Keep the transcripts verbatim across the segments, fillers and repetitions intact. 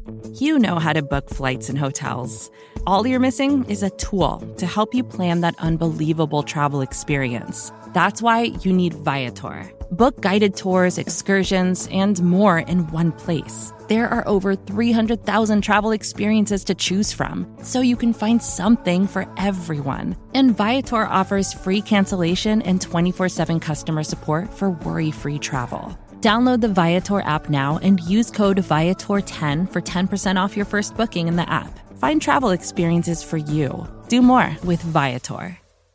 You know how to book flights and hotels. All you're missing is a tool to help you plan that unbelievable travel experience. That's why you need Viator. Book guided tours, excursions, and more in one place. There are over three hundred thousand travel experiences to choose from, so you can find something for everyone. And Viator offers free cancellation and twenty-four seven customer support for worry-free travel. Download the Viator app now and use code Viator ten for ten percent off your first booking in the app. Find travel experiences for you. Do more with Viator.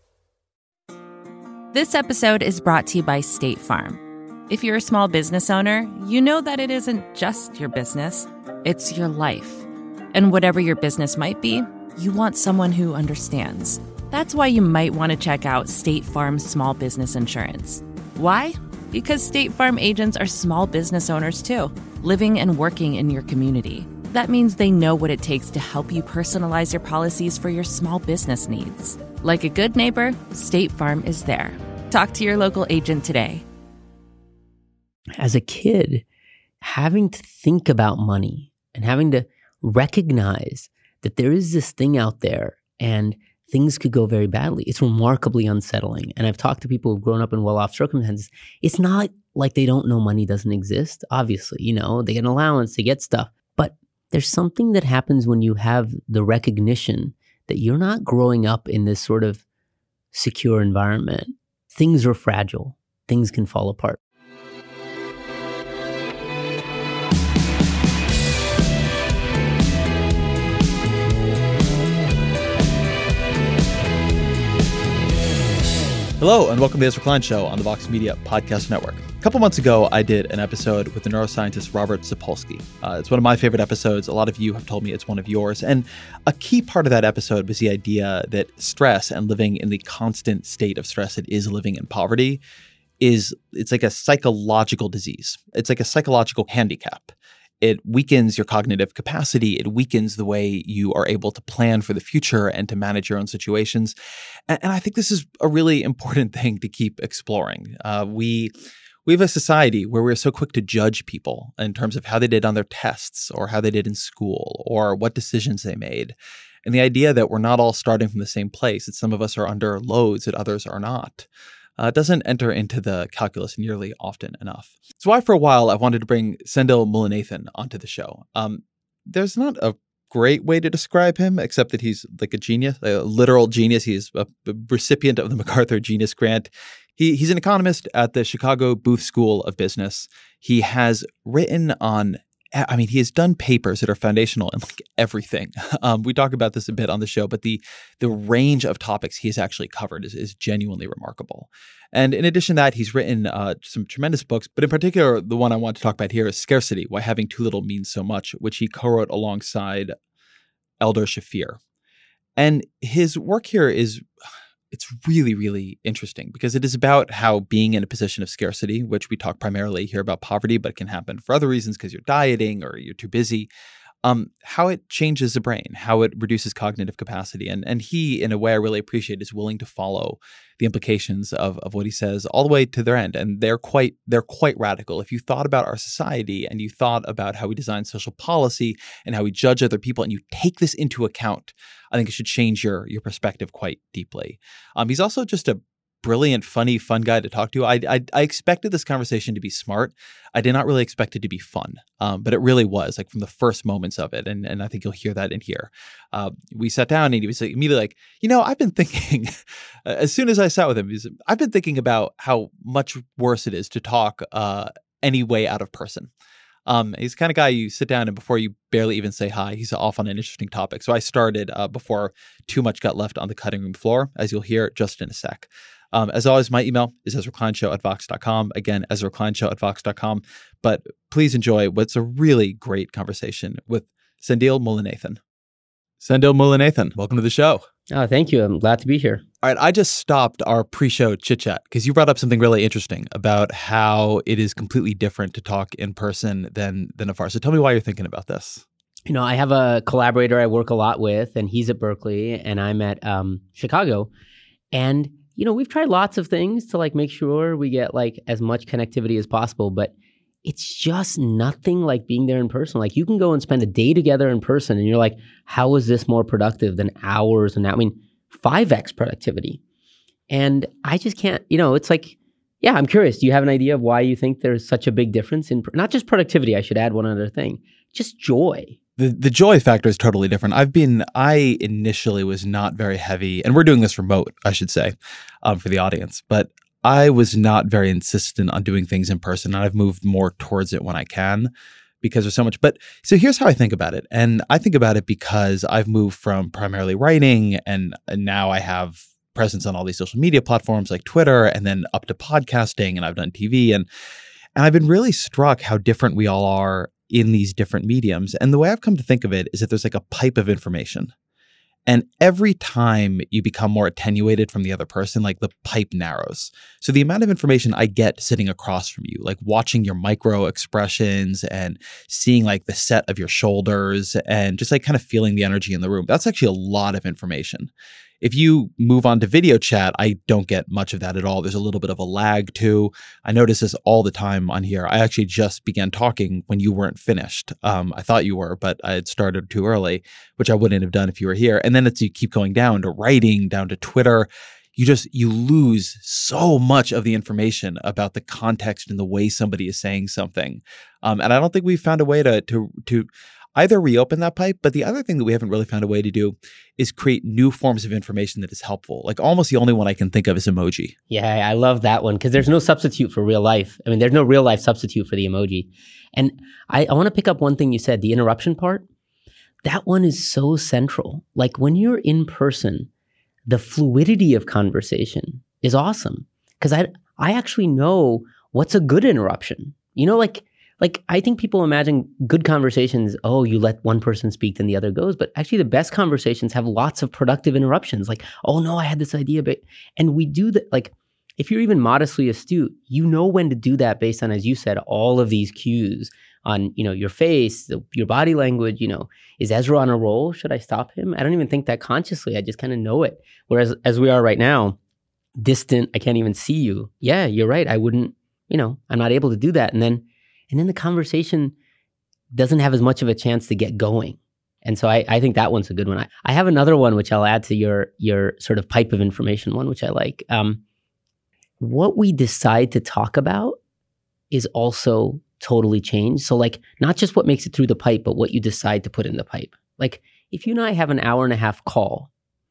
This episode is brought to you by State Farm. If you're a small business owner, you know that it isn't just your business, it's your life. And whatever your business might be, you want someone who understands. That's why you might want to check out State Farm Small Business Insurance. Why? Because State Farm agents are small business owners too, living and working in your community. That means they know what it takes to help you personalize your policies for your small business needs. Like a good neighbor, State Farm is there. Talk to your local agent today. As a kid, having to think about money and having to recognize that there is this thing out there and things could go very badly, it's remarkably unsettling. And I've talked to people who've grown up in well-off circumstances. It's not like they don't know money doesn't exist. Obviously, you know, they get an allowance, they get stuff. But there's something that happens when you have the recognition that you're not growing up in this sort of secure environment. Things are fragile. Things can fall apart. Hello, and welcome to the Ezra Klein Show on the Vox Media Podcast Network. A couple months ago, I did an episode with the neuroscientist Robert Sapolsky. Uh, it's one of my favorite episodes. A lot of you have told me it's one of yours. And a key part of that episode was the idea that stress and living in the constant state of stress that is living in poverty is, it's like a psychological disease. It's like a psychological handicap. It weakens your cognitive capacity. It weakens the way you are able to plan for the future and to manage your own situations. And, and I think this is a really important thing to keep exploring. Uh, we we have a society where we're so quick to judge people in terms of how they did on their tests or how they did in school or what decisions they made. And the idea that we're not all starting from the same place, that some of us are under loads that others are not, Uh, doesn't enter into the calculus nearly often enough. It's why for a while I wanted to bring Sendhil Mullainathan onto the show. Um, there's not a great way to describe him, except that he's like a genius, a literal genius. He's a, a recipient of the MacArthur Genius Grant. He, he's an economist at the Chicago Booth School of Business. He has written on I mean, he has done papers that are foundational in like everything. Um, we talk about this a bit on the show, but the the range of topics he has actually covered is, is genuinely remarkable. And in addition to that, he's written uh, some tremendous books, but in particular, the one I want to talk about here is Scarcity, Why Having Too Little Means So Much, which he co-wrote alongside Eldar Shafir. And his work here is... It's really, really interesting because it is about how being in a position of scarcity, which we talk primarily here about poverty, but it can happen for other reasons because you're dieting or you're too busy, um, how it changes the brain, how it reduces cognitive capacity. And and he, in a way I really appreciate, is willing to follow the implications of, of what he says all the way to their end. And they're quite they're quite radical. If you thought about our society and you thought about how we design social policy and how we judge other people and you take this into account, I think it should change your your perspective quite deeply. Um, he's also just a brilliant, funny, fun guy to talk to. I, I I expected this conversation to be smart. I did not really expect it to be fun, um, but it really was, like from the first moments of it. And and I think you'll hear that in here. Uh, we sat down and he was like, immediately like, you know, I've been thinking, as soon as I sat with him, he's, I've been thinking about how much worse it is to talk uh, any way out of person. Um, he's the kind of guy you sit down and before you barely even say hi, he's off on an interesting topic. So I started uh, before too much got left on the cutting room floor, as you'll hear just in a sec. Um, as always, my email is ezra klein show at vox dot com. Again, ezra klein show at vox dot com. But please enjoy what's a really great conversation with Sendhil Mullainathan. Sendhil Mullainathan, welcome to the show. Oh, thank you. I'm glad to be here. All right, I just stopped our pre-show chit-chat because you brought up something really interesting about how it is completely different to talk in person than than afar. So tell me why you're thinking about this. You know, I have a collaborator I work a lot with, and he's at Berkeley, and I'm at um, Chicago. And, you know, we've tried lots of things to like make sure we get like as much connectivity as possible. But it's just nothing like being there in person. Like you can go and spend a day together in person and you're like, how is this more productive than hours? And I mean, five X productivity. And I just can't, you know, it's like, yeah, I'm curious. Do you have an idea of why you think there's such a big difference in, not just productivity, I should add one other thing, just joy. The the joy factor is totally different. I've been, I initially was not very heavy, and we're doing this remote, I should say, um, for the audience, but I was not very insistent on doing things in person. And I've moved more towards it when I can because there's so much. But so here's how I think about it. And I think about it because I've moved from primarily writing and, and now I have presence on all these social media platforms like Twitter and then up to podcasting, and I've done T V. And, and I've been really struck how different we all are in these different mediums. And the way I've come to think of it is that there's like a pipe of information. And every time you become more attenuated from the other person, like the pipe narrows. So the amount of information I get sitting across from you, like watching your micro expressions and seeing like the set of your shoulders and just like kind of feeling the energy in the room, that's actually a lot of information. If you move on to video chat, I don't get much of that at all. There's a little bit of a lag too. I notice this all the time on here. I actually just began talking when you weren't finished. Um, I thought you were, but I had started too early, which I wouldn't have done if you were here. And then it's you keep going down to writing, down to Twitter. You just, you lose so much of the information about the context and the way somebody is saying something. Um, and I don't think we've found a way to, to, to, either reopen that pipe, but the other thing that we haven't really found a way to do is create new forms of information that is helpful. Like almost the only one I can think of is emoji. Yeah, I love that one because there's no substitute for real life. I mean, there's no real life substitute for the emoji. And I, I want to pick up one thing you said, the interruption part. That one is so central. Like when you're in person, the fluidity of conversation is awesome because I, I actually know what's a good interruption. You know, like, Like, I think people imagine good conversations, oh, you let one person speak, then the other goes. But actually, the best conversations have lots of productive interruptions. Like, oh, no, I had this idea. But, and we do that. Like, if you're even modestly astute, you know when to do that based on, as you said, all of these cues on, you know, your face, the, your body language. You know, is Ezra on a roll? Should I stop him? I don't even think that consciously. I just kind of know it. Whereas, as we are right now, distant, I can't even see you. Yeah, you're right. I wouldn't, you know, I'm not able to do that. And then, And then the conversation doesn't have as much of a chance to get going. And so I, I think that one's a good one. I, I have another one, which I'll add to your your sort of pipe of information one, which I like. Um, what we decide to talk about is also totally changed. So like not just what makes it through the pipe, but what you decide to put in the pipe. Like if you and I have an hour and a half call,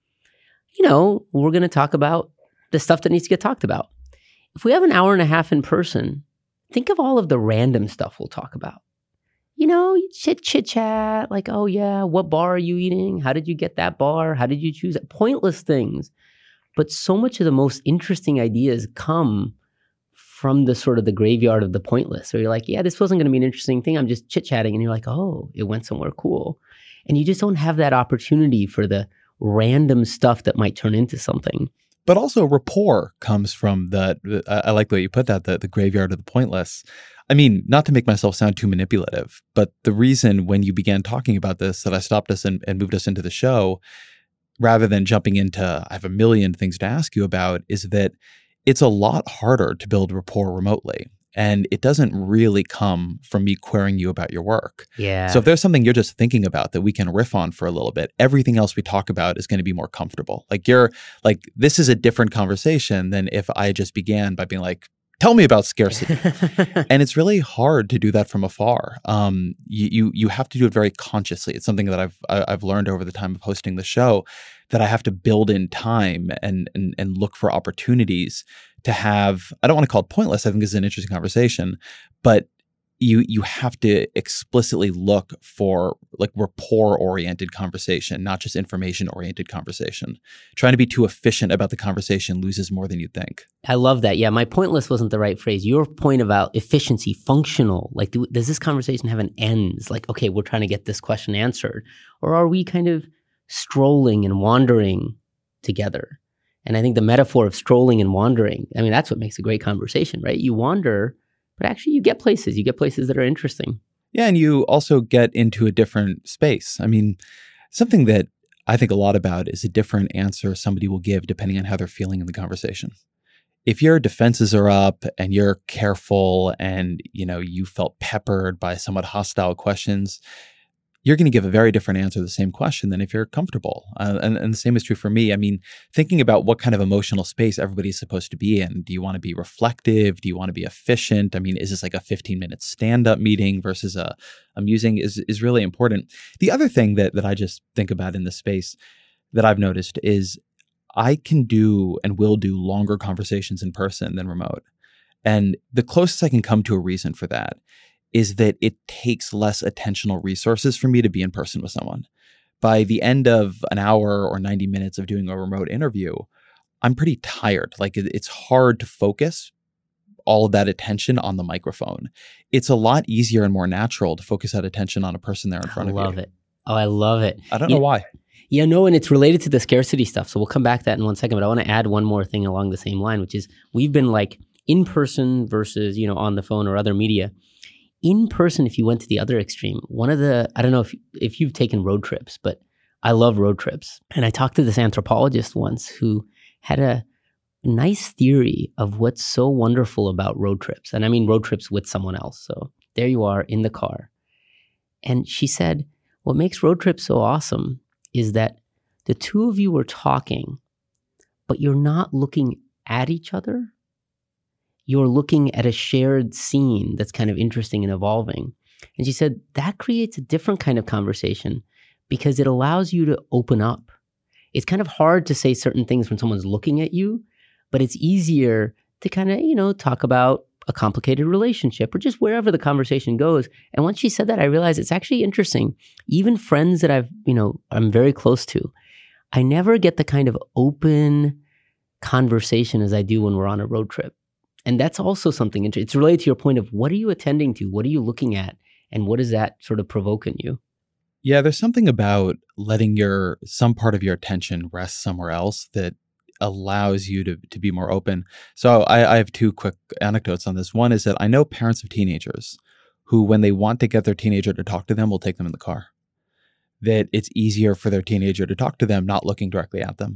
you know, we're going to talk about the stuff that needs to get talked about. If we have an hour and a half in person, think of all of the random stuff we'll talk about. You know, chit chit chat, like, oh yeah, what bar are you eating? How did you get that bar? How did you choose it? Pointless things. But so much of the most interesting ideas come from the sort of the graveyard of the pointless. So you're like, yeah, this wasn't going to be an interesting thing. I'm just chit chatting. And you're like, oh, it went somewhere cool. And you just don't have that opportunity for the random stuff that might turn into something. But also rapport comes from the, uh, I like the way you put that, the, the graveyard of the pointless. I mean, not to make myself sound too manipulative, but the reason when you began talking about this that I stopped us and, and moved us into the show, rather than jumping into, I have a million things to ask you about, is that it's a lot harder to build rapport remotely. And it doesn't really come from me querying you about your work. Yeah. So if there's something you're just thinking about that we can riff on for a little bit, everything else we talk about is going to be more comfortable. Like you're like, this is a different conversation than if I just began by being like, tell me about scarcity. And it's really hard to do that from afar. Um, you, you you have to do it very consciously. It's something that I've I've learned over the time of hosting the show, that I have to build in time and and and look for opportunities to have, I don't want to call it pointless, I think is an interesting conversation, but you you have to explicitly look for like rapport-oriented conversation, not just information-oriented conversation. Trying to be too efficient about the conversation loses more than you think. I love that. Yeah, my pointless wasn't the right phrase. Your point about efficiency, functional, like do, does this conversation have an end? It's like, okay, we're trying to get this question answered. Or are we kind of strolling and wandering together? And I think the metaphor of strolling and wandering, I mean, that's what makes a great conversation, right? You wander, but actually you get places. You get places that are interesting. Yeah, and you also get into a different space. I mean, something that I think a lot about is a different answer somebody will give depending on how they're feeling in the conversation. if your defenses are up and you're careful and, you know, you felt peppered by somewhat hostile questions, you're going to give a very different answer to the same question than if you're comfortable. Uh, and, and the same is true for me. I mean, thinking about what kind of emotional space everybody's supposed to be in. Do you want to be reflective? Do you want to be efficient? I mean, is this like a fifteen minute stand-up meeting versus a amusing is, is really important. The other thing that, that I just think about in this space that I've noticed is I can do and will do longer conversations in person than remote. And the closest I can come to a reason for that is that it takes less attentional resources for me to be in person with someone. By the end of an hour or ninety minutes of doing a remote interview, I'm pretty tired. Like it's hard to focus all of that attention on the microphone. It's a lot easier and more natural to focus that attention on a person there in front of you. I love it. Oh, I love it. I don't you, know why. Yeah, no, and it's related to the scarcity stuff. So we'll come back to that in one second, but I want to add one more thing along the same line, which is we've been like in person versus, you know, on the phone or other media. In person, if you went to the other extreme, one of the, I don't know if if you've taken road trips, but I love road trips. And I talked to this anthropologist once who had a nice theory of what's so wonderful about road trips. And I mean road trips with someone else. So there you are in the car. And she said, what makes road trips so awesome is that the two of you are talking, but you're not looking at each other. You're looking at a shared scene that's kind of interesting and evolving. And she said that creates a different kind of conversation because it allows you to open up. It's kind of hard to say certain things when someone's looking at you, but it's easier to kind of, you know, talk about a complicated relationship or just wherever the conversation goes. And once she said that, I realized it's actually interesting. Even friends that I've, you know, I'm very close to, I never get the kind of open conversation as I do when we're on a road trip. And that's also something interesting. It's related to your point of what are you attending to? What are you looking at? And what does that sort of provoke in you? Yeah, there's something about letting your some part of your attention rest somewhere else that allows you to, to be more open. So I, I have two quick anecdotes on this. One is that I know parents of teenagers who, when they want to get their teenager to talk to them, will take them in the car. That it's easier for their teenager to talk to them, not looking directly at them.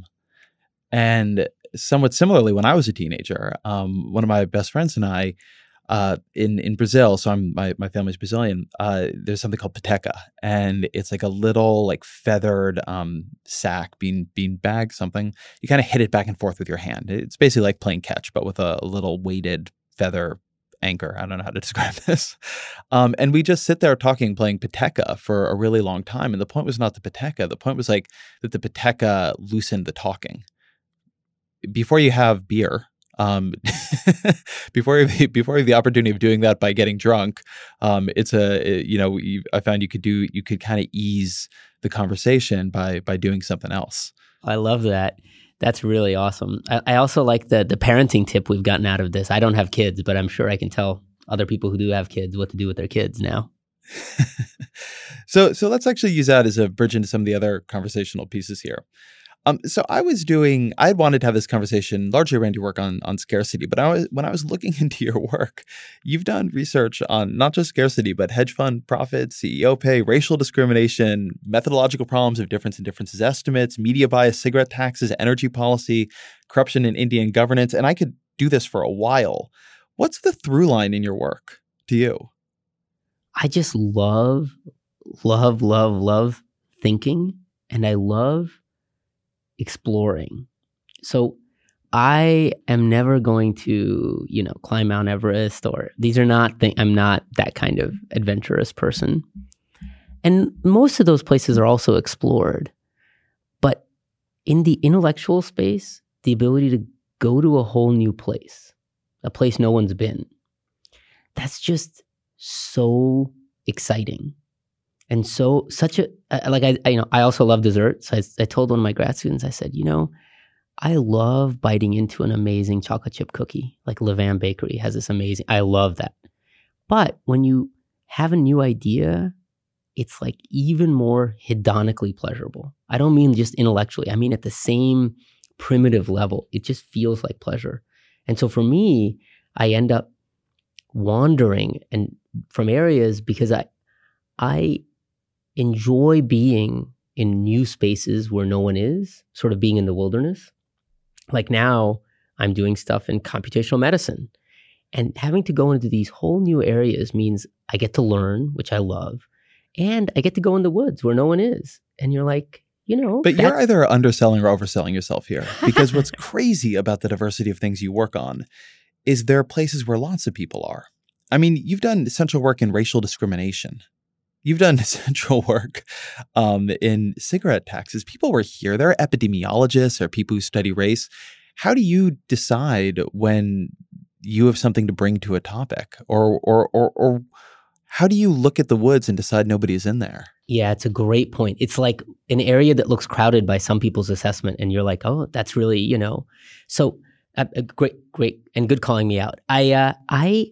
And somewhat similarly, when I was a teenager, um, one of my best friends and I, uh, in in Brazil, so I'm my my family's Brazilian. Uh, there's something called peteca, and it's like a little like feathered um, sack, bean bean bag, something. You kind of hit it back and forth with your hand. It's basically like playing catch, but with a, a little weighted feather anchor. I don't know how to describe this. Um, and we just sit there talking, playing peteca for a really long time. And the point was not the peteca. The point was like that the peteca loosened the talking. Before you have beer, um, before you, before you have the opportunity of doing that by getting drunk, um, it's a, you know, you, I found you could do, you could kind of ease the conversation by, by doing something else. I love that. That's really awesome. I, I also like the the parenting tip we've gotten out of this. I don't have kids, but I'm sure I can tell other people who do have kids what to do with their kids now. so, so let's actually use that as a bridge into some of the other conversational pieces here. Um, so I was doing, I had wanted to have this conversation largely around your work on, on scarcity, but I was, when I was looking into your work, you've done research on not just scarcity, but hedge fund profits, C E O pay, racial discrimination, methodological problems of difference and differences estimates, media bias, cigarette taxes, energy policy, corruption in Indian governance. And I could do this for a while. What's the through line in your work to you? I just love, love, love, love thinking, and I love exploring. So I am never going to, you know, climb Mount Everest, or these are not, th- I'm not that kind of adventurous person. And most of those places are also explored. But in the intellectual space, the ability to go to a whole new place, a place no one's been, that's just so exciting. And so such a, like, I, I, you know, I also love desserts. I, I told one of my grad students, I said, you know, I love biting into an amazing chocolate chip cookie. Like Levan Bakery has this amazing, I love that. But when you have a new idea, it's like even more hedonically pleasurable. I don't mean just intellectually. I mean at the same primitive level. It just feels like pleasure. And so for me, I end up wandering and from areas because I, I enjoy being in new spaces where no one is, sort of being in the wilderness. Like now, I'm doing stuff in computational medicine. And having to go into these whole new areas means I get to learn, which I love, and I get to go in the woods where no one is. And you're like, you know. But you're either underselling or overselling yourself here. Because what's crazy about the diversity of things you work on is there are places where lots of people are. I mean, you've done essential work in racial discrimination. You've done essential work um, in cigarette taxes. People were here. There are epidemiologists or people who study race. How do you decide when you have something to bring to a topic? Or, or, or, or how do you look at the woods and decide nobody's in there? Yeah, it's a great point. It's like an area that looks crowded by some people's assessment, and you're like, oh, that's really, you know. So uh, uh, great, great, and good calling me out. I, uh, I,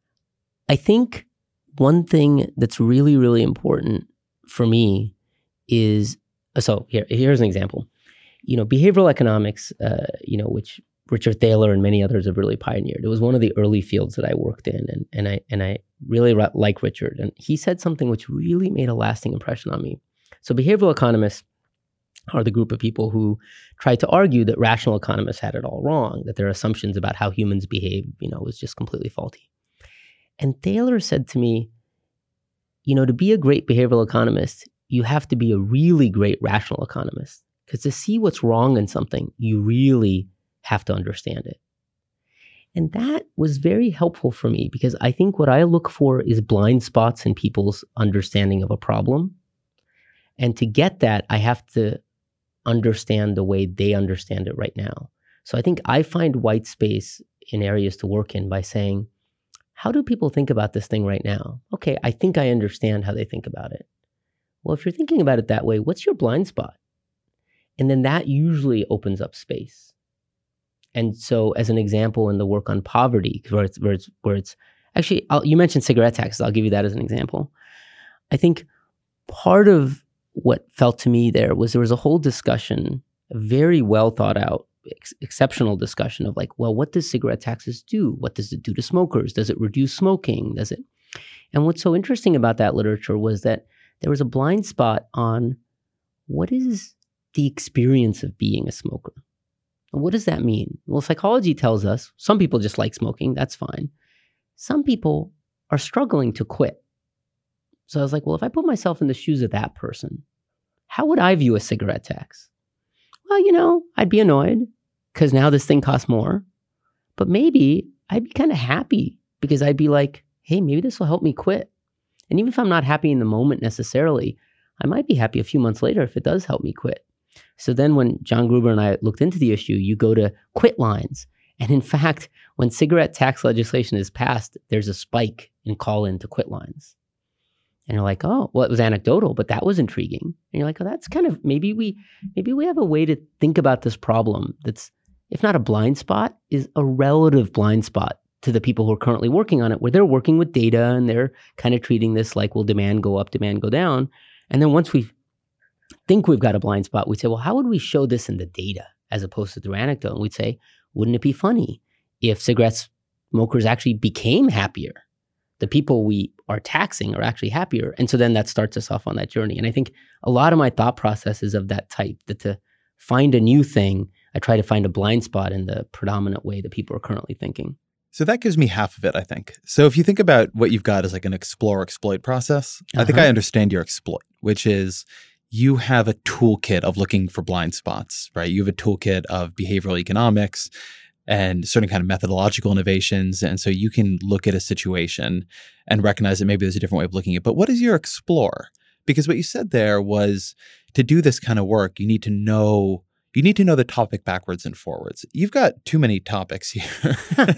I think one thing that's really, really important for me is, so here, here's an example. You know, behavioral economics, uh, you know, which Richard Thaler and many others have really pioneered. It was one of the early fields that I worked in, and and I and I really ra- like Richard. And he said something which really made a lasting impression on me. So behavioral economists are the group of people who try to argue that rational economists had it all wrong, that their assumptions about how humans behave, you know, was just completely faulty. And Thaler said to me, you know, to be a great behavioral economist, you have to be a really great rational economist. Because to see what's wrong in something, you really have to understand it. And that was very helpful for me because I think what I look for is blind spots in people's understanding of a problem. And to get that, I have to understand the way they understand it right now. So I think I find white space in areas to work in by saying, how do people think about this thing right now? Okay, I think I understand how they think about it. Well, if you're thinking about it that way, what's your blind spot? And then that usually opens up space. And so as an example in the work on poverty, where it's, where it's, where it's actually, I'll, you mentioned cigarette taxes. I'll give you that as an example. I think part of what felt to me there was there was a whole discussion, a very well thought out, ex- exceptional discussion of like, well, what does cigarette taxes do? What does it do to smokers? Does it reduce smoking? Does it? And what's so interesting about that literature was that there was a blind spot on what is the experience of being a smoker. What does that mean? Well, psychology tells us some people just like smoking. That's fine. Some people are struggling to quit. So I was like, well, if I put myself in the shoes of that person, how would I view a cigarette tax? Well, you know, I'd be annoyed because now this thing costs more. But maybe I'd be kind of happy because I'd be like, hey, maybe this will help me quit. And even if I'm not happy in the moment necessarily, I might be happy a few months later if it does help me quit. So then when John Gruber and I looked into the issue, you go to quit lines. And in fact, when cigarette tax legislation is passed, there's a spike in call-in to quit lines. And you're like, oh, well, it was anecdotal, but that was intriguing. And you're like, oh, that's kind of, maybe we maybe we have a way to think about this problem that's, if not a blind spot, is a relative blind spot to the people who are currently working on it, where they're working with data and they're kind of treating this like, will demand go up, demand go down? And then once we think we've got a blind spot, we'd say, well, how would we show this in the data as opposed to through anecdote? And we'd say, wouldn't it be funny if cigarette smokers actually became happier? The people we are taxing are actually happier. And so then that starts us off on that journey. And I think a lot of my thought process is of that type, that to find a new thing, I try to find a blind spot in the predominant way that people are currently thinking. So that gives me half of it, I think. So if you think about what you've got as like an explore exploit process, uh-huh. I think I understand your exploit, which is you have a toolkit of looking for blind spots, right? You have a toolkit of behavioral economics and certain kind of methodological innovations. And so you can look at a situation and recognize that maybe there's a different way of looking at it. But what is your explore? Because what you said there was to do this kind of work, you need to know You need to know the topic backwards and forwards. You've got too many topics here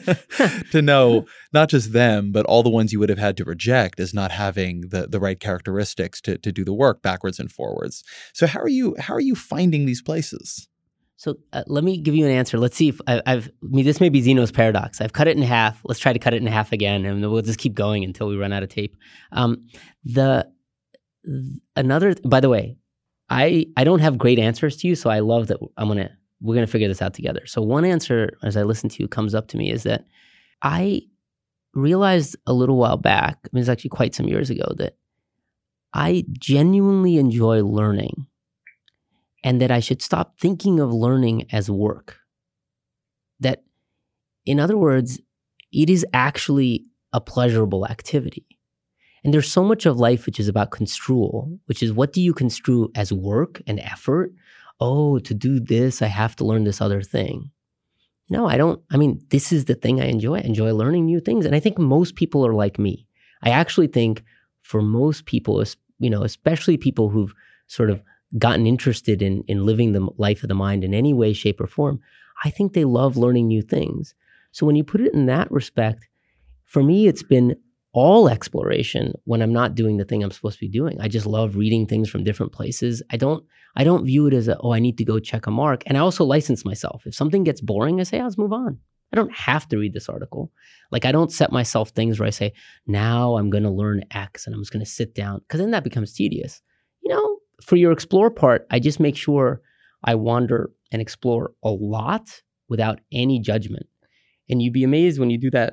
to know not just them, but all the ones you would have had to reject as not having the, the right characteristics to, to do the work backwards and forwards. So how are you how are you finding these places? So uh, let me give you an answer. Let's see if I, I've. I mean, this may be Zeno's paradox. I've cut it in half. Let's try to cut it in half again, and we'll just keep going until we run out of tape. Um, the another. By the way, I I don't have great answers to you, so I love that I'm gonna we're gonna figure this out together. So one answer, as I listen to you, comes up to me is that I realized a little while back. I mean, it's actually quite some years ago that I genuinely enjoy learning. And that I should stop thinking of learning as work. That in other words, it is actually a pleasurable activity. And there's so much of life which is about construal, which is what do you construe as work and effort? Oh, to do this, I have to learn this other thing. No, I don't. I mean, this is the thing I enjoy. I enjoy learning new things. And I think most people are like me. I actually think for most people, you know, especially people who've sort of gotten interested in, in living the life of the mind in any way, shape, or form, I think they love learning new things. So when you put it in that respect, for me, it's been all exploration when I'm not doing the thing I'm supposed to be doing. I just love reading things from different places. I don't I don't view it as a, oh, I need to go check a mark. And I also license myself. If something gets boring, I say, oh, let's move on. I don't have to read this article. Like I don't set myself things where I say, now I'm going to learn X and I'm just going to sit down, because then that becomes tedious. You know, for your explore part, I just make sure I wander and explore a lot without any judgment. And you'd be amazed when you do that,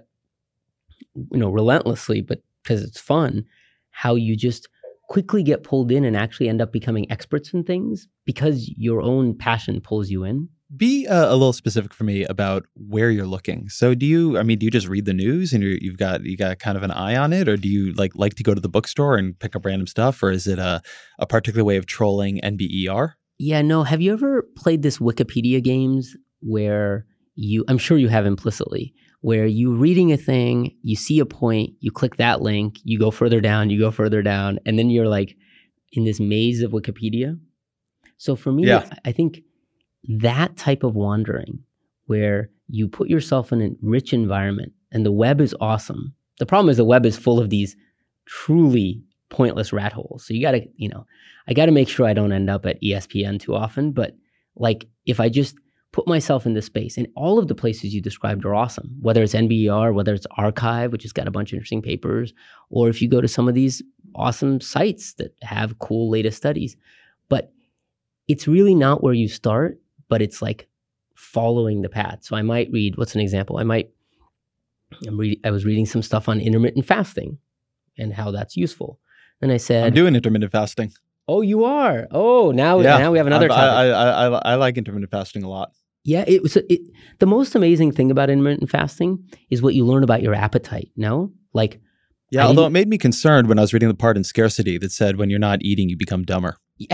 you know, relentlessly, but because it's fun, how you just quickly get pulled in and actually end up becoming experts in things because your own passion pulls you in. Be uh, a little specific for me about where you're looking. So do you, I mean, do you just read the news and you're, you've got, you got kind of an eye on it? Or do you like, like to go to the bookstore and pick up random stuff? Or is it a, a particular way of trolling N B E R? Yeah, no. Have you ever played this Wikipedia games where you, I'm sure you have implicitly, where you reading a thing, you see a point, you click that link, you go further down, you go further down, and then you're like in this maze of Wikipedia. So for me, yeah. I think that type of wandering where you put yourself in a rich environment, and the web is awesome. The problem is the web is full of these truly pointless rat holes. So you got to, you know, I got to make sure I don't end up at E S P N too often. But like if I just put myself in this space, and all of the places you described are awesome, whether it's N B E R, whether it's Archive, which has got a bunch of interesting papers, or if you go to some of these awesome sites that have cool latest studies. But it's really not where you start, but it's like following the path. So I might read, what's an example? I might, I'm read, I was reading some stuff on intermittent fasting and how that's useful. Then I said, I'm doing intermittent fasting. Oh, you are? Oh, now, yeah. now we have another I, topic. I, I, I, I like intermittent fasting a lot. Yeah, it was it, the most amazing thing about intermittent fasting is what you learn about your appetite. No, like yeah. I although it made me concerned when I was reading the part in Scarcity that said when you're not eating, you become dumber.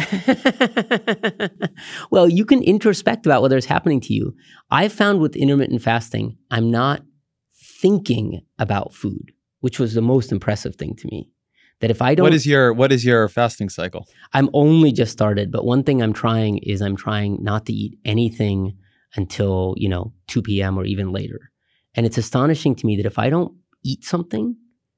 Well, you can introspect about whether it's happening to you. I found with intermittent fasting, I'm not thinking about food, which was the most impressive thing to me. That if I don't, what is your what is your fasting cycle? I'm only just started, but one thing I'm trying is I'm trying not to eat anything until, you know, two p.m. or even later. And it's astonishing to me that if I don't eat something,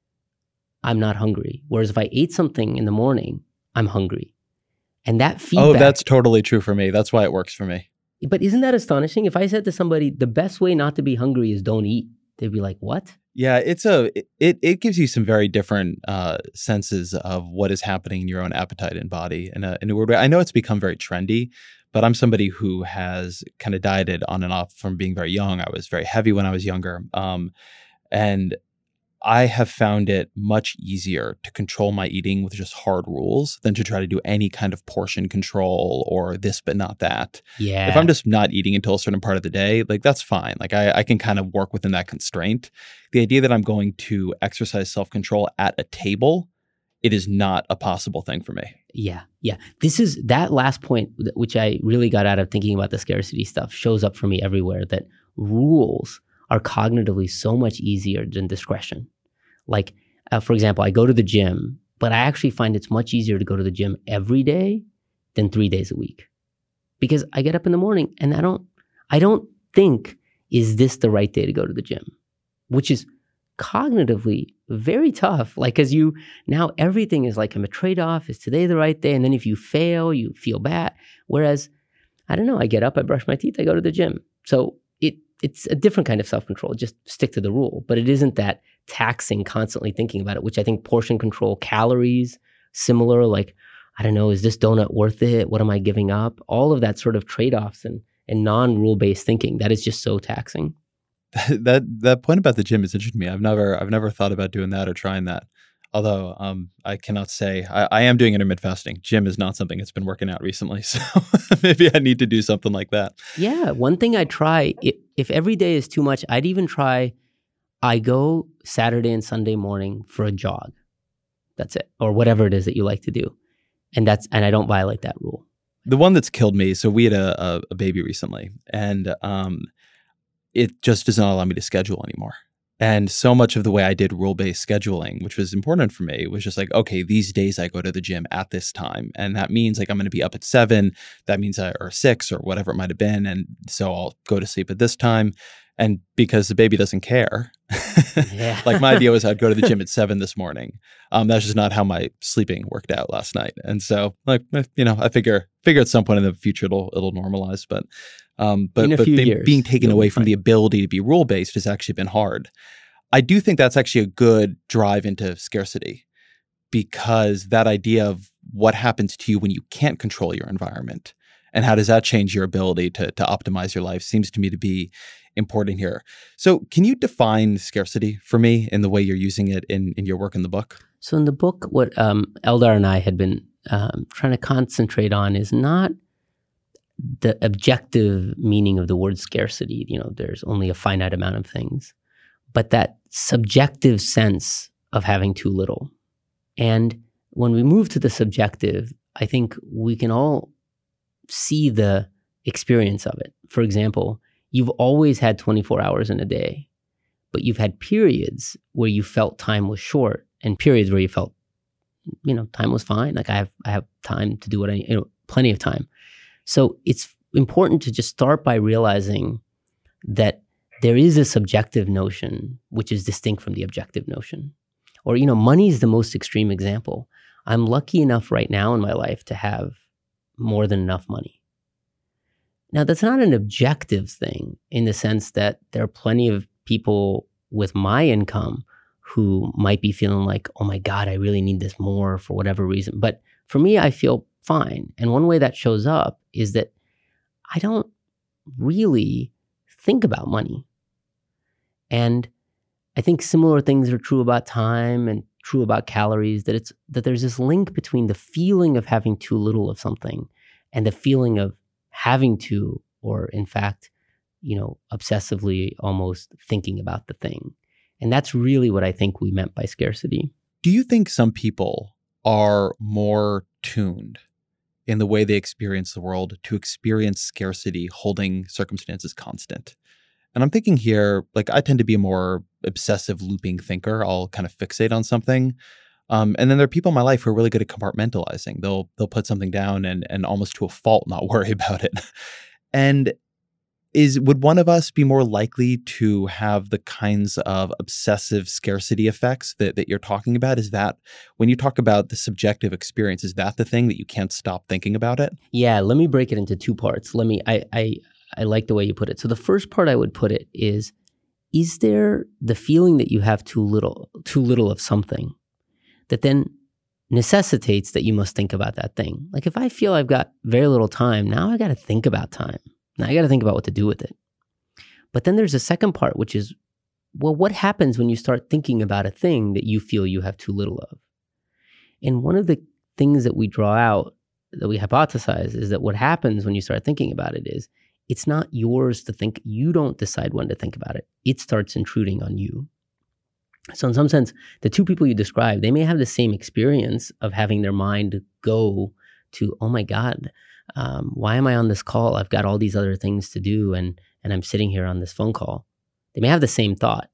I'm not hungry. Whereas if I ate something in the morning, I'm hungry. And that feedback. Oh, that's totally true for me. That's why it works for me. But isn't that astonishing? If I said to somebody, the best way not to be hungry is don't eat, they'd be like, what? Yeah, it's a it it gives you some very different uh, senses of what is happening in your own appetite and body in a in a weird way. I know it's become very trendy, but I'm somebody who has kind of dieted on and off from being very young. I was very heavy when I was younger, um, and I have found it much easier to control my eating with just hard rules than to try to do any kind of portion control or this but not that. Yeah. If I'm just not eating until a certain part of the day, like that's fine. Like I, I can kind of work within that constraint. The idea that I'm going to exercise self-control at a table, it is not a possible thing for me. Yeah. Yeah. This is that last point, which I really got out of thinking about the scarcity stuff, shows up for me everywhere, that rules are cognitively so much easier than discretion. Like, uh, for example, I go to the gym, but I actually find it's much easier to go to the gym every day than three days a week. Because I get up in the morning and I don't, I don't think, is this the right day to go to the gym? Which is cognitively very tough. Like, cause you, now everything is like a trade-off. Is today the right day? And then if you fail, you feel bad. Whereas, I don't know, I get up, I brush my teeth, I go to the gym. So it it's a different kind of self-control. Just stick to the rule. But it isn't that taxing, constantly thinking about it, which I think portion control, calories, similar, like, I don't know, is this donut worth it? What am I giving up? All of that sort of trade-offs and, and non-rule-based thinking, that is just so taxing. that that point about the gym is interesting to me. I've never I've never thought about doing that or trying that. Although um, I cannot say, I, I am doing intermittent fasting. Gym is not something that's been working out recently. So maybe I need to do something like that. Yeah. One thing I try, if, if every day is too much, I'd even try, I go Saturday and Sunday morning for a jog. That's it. Or whatever it is that you like to do. And that's and I don't violate that rule. The one that's killed me, so we had a, a, a baby recently, and um, it just does not allow me to schedule anymore. And so much of the way I did rule-based scheduling, which was important for me, was just like, okay, these days I go to the gym at this time. And that means like I'm going to be up at seven. That means I, or six or whatever it might have been. And so I'll go to sleep at this time. And because the baby doesn't care, yeah. like my idea was I'd go to the gym at seven this morning. Um, that's just not how my sleeping worked out last night. And so like, you know, I figure, figure at some point in the future, it'll, it'll normalize, but Um, but but being, years, being taken away from the ability to be rule-based has actually been hard. I do think that's actually a good drive into scarcity, because that idea of what happens to you when you can't control your environment and how does that change your ability to, to optimize your life seems to me to be important here. So can you define scarcity for me in the way you're using it in, in your work in the book? So in the book, what um, Eldar and I had been um, trying to concentrate on is not the objective meaning of the word scarcity. You know, there's only a finite amount of things, but that subjective sense of having too little. And when we move to the subjective, I think we can all see the experience of it. For example, you've always had twenty-four hours in a day, but you've had periods where you felt time was short and periods where you felt, you know, time was fine. Like I have, I have time to do what I, you know, plenty of time. So it's important to just start by realizing that there is a subjective notion which is distinct from the objective notion. Or, you know, money is the most extreme example. I'm lucky enough right now in my life to have more than enough money. Now, that's not an objective thing in the sense that there are plenty of people with my income who might be feeling like, oh my God, I really need this more for whatever reason. But for me, I feel fine. And one way that shows up is that I don't really think about money. And I think similar things are true about time and true about calories, that it's that there's this link between the feeling of having too little of something and the feeling of having to, or in fact, you know, obsessively almost thinking about the thing. And that's really what I think we meant by scarcity. Do you think some people are more tuned in the way they experience the world to experience scarcity, holding circumstances constant? And I'm thinking here, like I tend to be a more obsessive looping thinker. I'll kind of fixate on something. Um, and then there are people in my life who are really good at compartmentalizing. They'll they'll put something down and and almost to a fault not worry about it. And is would one of us be more likely to have the kinds of obsessive scarcity effects that, that you're talking about? Is that, when you talk about the subjective experience, is that the thing that you can't stop thinking about it? Yeah, let me break it into two parts. Let me, I, I, I like the way you put it. So the first part I would put it is, is there the feeling that you have too little, too little of something that then necessitates that you must think about that thing? Like if I feel I've got very little time, now I got to think about time. Now I got to think about what to do with it. But then there's a second part, which is, well, what happens when you start thinking about a thing that you feel you have too little of? And one of the things that we draw out, that we hypothesize, is that what happens when you start thinking about it is, it's not yours to think. You don't decide when to think about it. It starts intruding on you. So in some sense, the two people you described, they may have the same experience of having their mind go to, oh my God, Um, why am I on this call? I've got all these other things to do, and and I'm sitting here on this phone call. They may have the same thought,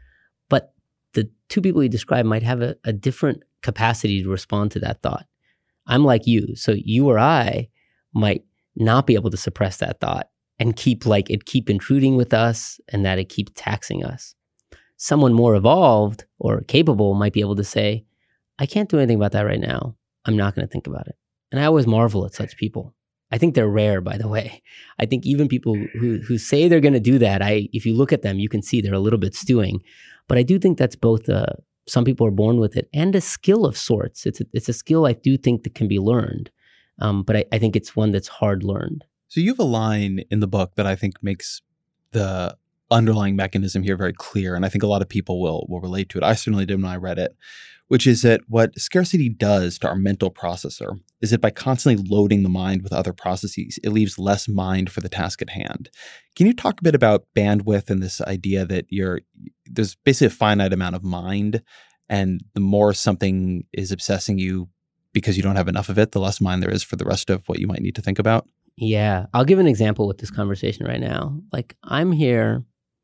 but the two people you described might have a, a different capacity to respond to that thought. I'm like you, so you or I might not be able to suppress that thought and keep like it keep intruding with us, and that it keep taxing us. Someone more evolved or capable might be able to say, I can't do anything about that right now. I'm not going to think about it. And I always marvel at such people. I think they're rare, by the way. I think even people who who say they're going to do that, I if you look at them, you can see they're a little bit stewing. But I do think that's both, uh, some people are born with it and a skill of sorts. It's a, it's a skill I do think that can be learned. Um, but I, I think it's one that's hard learned. So you have a line in the book that I think makes the underlying mechanism here very clear. And I think a lot of people will will relate to it. I certainly did when I read it, which is that what scarcity does to our mental processor is that by constantly loading the mind with other processes, it leaves less mind for the task at hand. Can you talk a bit about bandwidth and this idea that you're there's basically a finite amount of mind, and the more something is obsessing you because you don't have enough of it, the less mind there is for the rest of what you might need to think about? Yeah. I'll give an example with this conversation right now. Like, I'm here,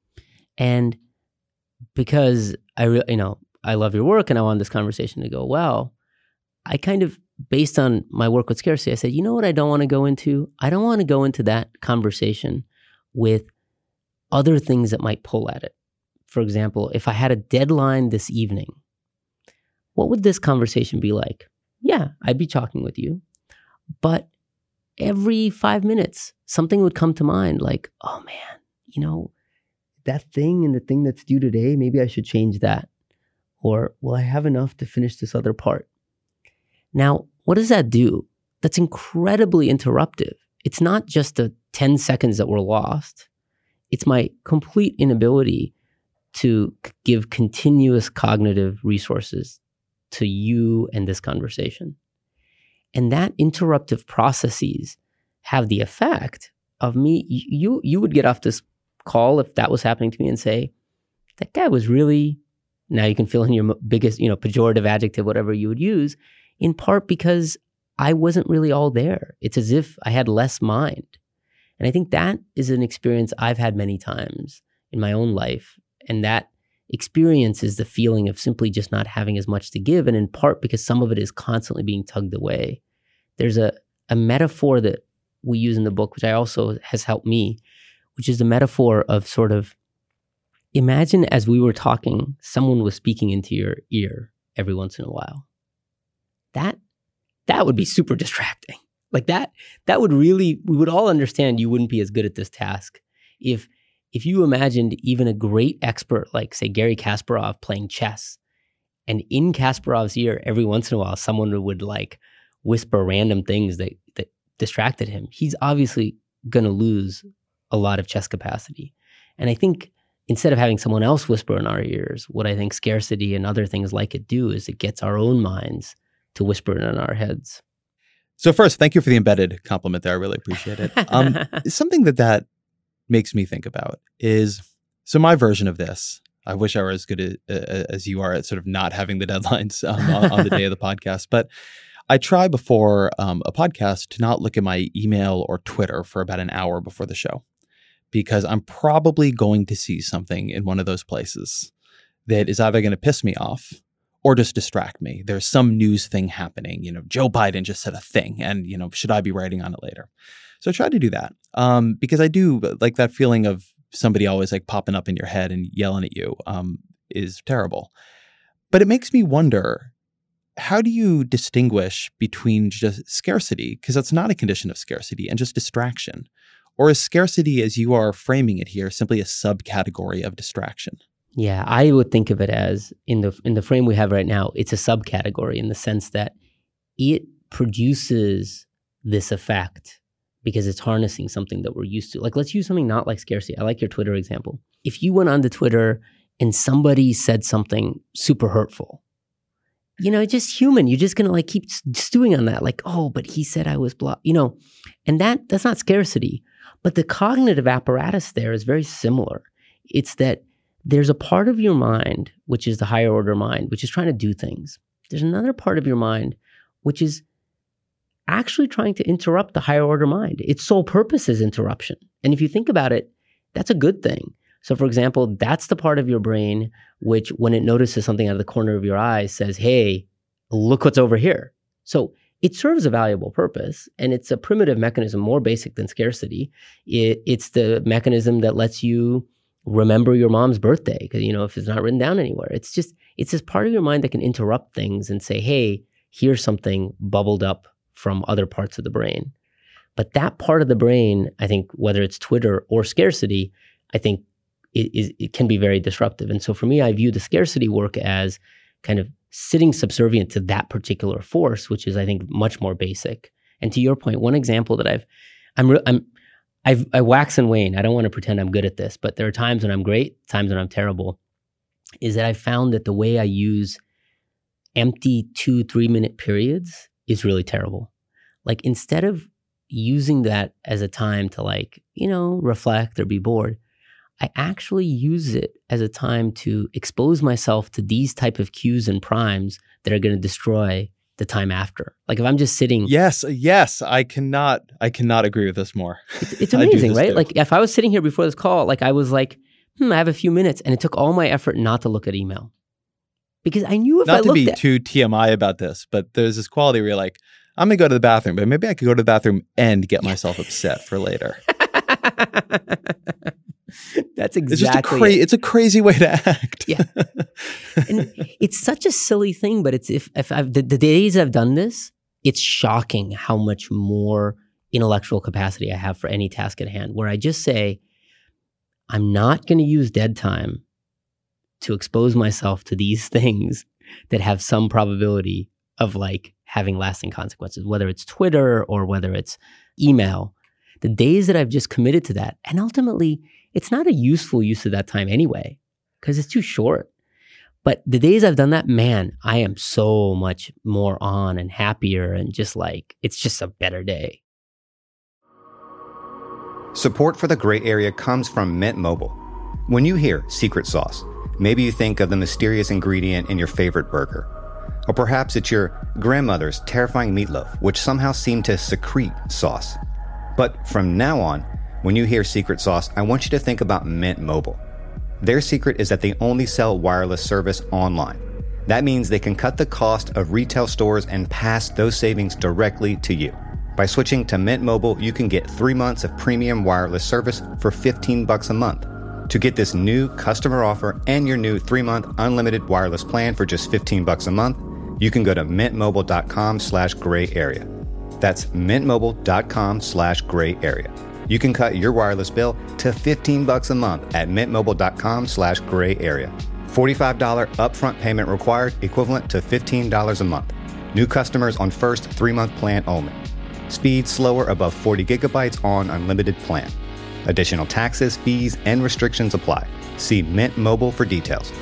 and because I really, you know, I love your work and I want this conversation to go well, I kind of, based on my work with scarcity, I said, you know what I don't want to go into? I don't want to go into that conversation with other things that might pull at it. For example, if I had a deadline this evening, what would this conversation be like? Yeah, I'd be talking with you, but every five minutes, something would come to mind like, oh man, you know, that thing and the thing that's due today, maybe I should change that. Or, will I have enough to finish this other part? Now, what does that do? That's incredibly interruptive. It's not just the ten seconds that were lost. It's my complete inability to c- give continuous cognitive resources to you and this conversation. And that interruptive processes have the effect of me, you, you would get off this call if that was happening to me and say, that guy was really... Now you can fill in your biggest, you know, pejorative adjective, whatever you would use, in part because I wasn't really all there. It's as if I had less mind. And I think that is an experience I've had many times in my own life. And that experience is the feeling of simply just not having as much to give. And in part because some of it is constantly being tugged away. There's a, a metaphor that we use in the book, which I also has helped me, which is the metaphor of sort of, imagine as we were talking, someone was speaking into your ear every once in a while. That that would be super distracting. Like that, that would really, we would all understand you wouldn't be as good at this task if if you imagined even a great expert like, say, Garry Kasparov playing chess, and in Kasparov's ear every once in a while someone would like whisper random things that, that distracted him. He's obviously going to lose a lot of chess capacity. And I think instead of having someone else whisper in our ears, what I think scarcity and other things like it do is it gets our own minds to whisper in our heads. So first, thank you for the embedded compliment there. I really appreciate it. Um, something that that makes me think about is, so my version of this, I wish I were as good as, uh, as you are at sort of not having the deadlines um, on, on the day of the podcast, but I try before um, a podcast to not look at my email or Twitter for about an hour before the show, because I'm probably going to see something in one of those places that is either going to piss me off or just distract me. There's some news thing happening. You know, Joe Biden just said a thing, and, you know, should I be writing on it later? So I try to do that um, because I do like that feeling of somebody always like popping up in your head and yelling at you um, is terrible. But it makes me wonder, how do you distinguish between just scarcity, because that's not a condition of scarcity, and just distraction? Or is scarcity, as you are framing it here, simply a subcategory of distraction? Yeah, I would think of it as, in the in the frame we have right now, it's a subcategory in the sense that it produces this effect because it's harnessing something that we're used to. Like, let's use something not like scarcity. I like your Twitter example. If you went onto Twitter and somebody said something super hurtful, you know, it's just human. You're just going to like keep stewing on that. Like, oh, but he said I was blah, you know, and that that's not scarcity. But the cognitive apparatus there is very similar. It's that there's a part of your mind, which is the higher order mind, which is trying to do things. There's another part of your mind, which is actually trying to interrupt the higher order mind. Its sole purpose is interruption. And if you think about it, that's a good thing. So for example, that's the part of your brain which, when it notices something out of the corner of your eye, says, hey, look what's over here. So it serves a valuable purpose, and it's a primitive mechanism, more basic than scarcity. It, it's the mechanism that lets you remember your mom's birthday, because, you know, if it's not written down anywhere, it's just, it's this part of your mind that can interrupt things and say, hey, here's something bubbled up from other parts of the brain. But that part of the brain, I think, whether it's Twitter or scarcity, I think it, is, it can be very disruptive. And so for me, I view the scarcity work as kind of sitting subservient to that particular force, which is, I think, much more basic. And to your point, one example that I've, I'm, re- I'm, I've, I wax and wane. I don't want to pretend I'm good at this, but there are times when I'm great, times when I'm terrible, is that I found that the way I use empty two, three minute periods is really terrible. Like instead of using that as a time to like, you know, reflect or be bored, I actually use it as a time to expose myself to these type of cues and primes that are going to destroy the time after. Like if I'm just sitting. Yes, yes. I cannot, I cannot agree with this more. It's, it's amazing, right? Too. Like if I was sitting here before this call, like I was like, hmm, I have a few minutes, and it took all my effort not to look at email. Because I knew if not I looked Not to be at, too T M I about this, but there's this quality where you're like, I'm going to go to the bathroom, but maybe I could go to the bathroom and get myself upset for later. That's exactly it's just a cra- it. It's a crazy way to act. Yeah. And it's such a silly thing, but it's if, if I've, the, the days I've done this, it's shocking how much more intellectual capacity I have for any task at hand, where I just say, I'm not going to use dead time to expose myself to these things that have some probability of like having lasting consequences, whether it's Twitter or whether it's email. The days that I've just committed to that, and ultimately, it's not a useful use of that time anyway, because it's too short. But the days I've done that, man, I am so much more on and happier and just like, it's just a better day. Support for the Gray Area comes from Mint Mobile. When you hear secret sauce, maybe you think of the mysterious ingredient in your favorite burger. Or perhaps it's your grandmother's terrifying meatloaf, which somehow seemed to secrete sauce. But from now on, when you hear secret sauce, I want you to think about Mint Mobile. Their secret is that they only sell wireless service online. That means they can cut the cost of retail stores and pass those savings directly to you. By switching to Mint Mobile, you can get three months of premium wireless service for fifteen bucks a month. To get this new customer offer and your new three-month unlimited wireless plan for just fifteen bucks a month, you can go to mintmobile.com slash gray area. That's mintmobile.com slash gray area. You can cut your wireless bill to fifteen bucks a month at mintmobile.com slash gray area. forty-five dollars upfront payment required, equivalent to fifteen dollars a month. New customers on first three-month plan only. Speed slower above forty gigabytes on unlimited plan. Additional taxes, fees, and restrictions apply. See Mint Mobile for details.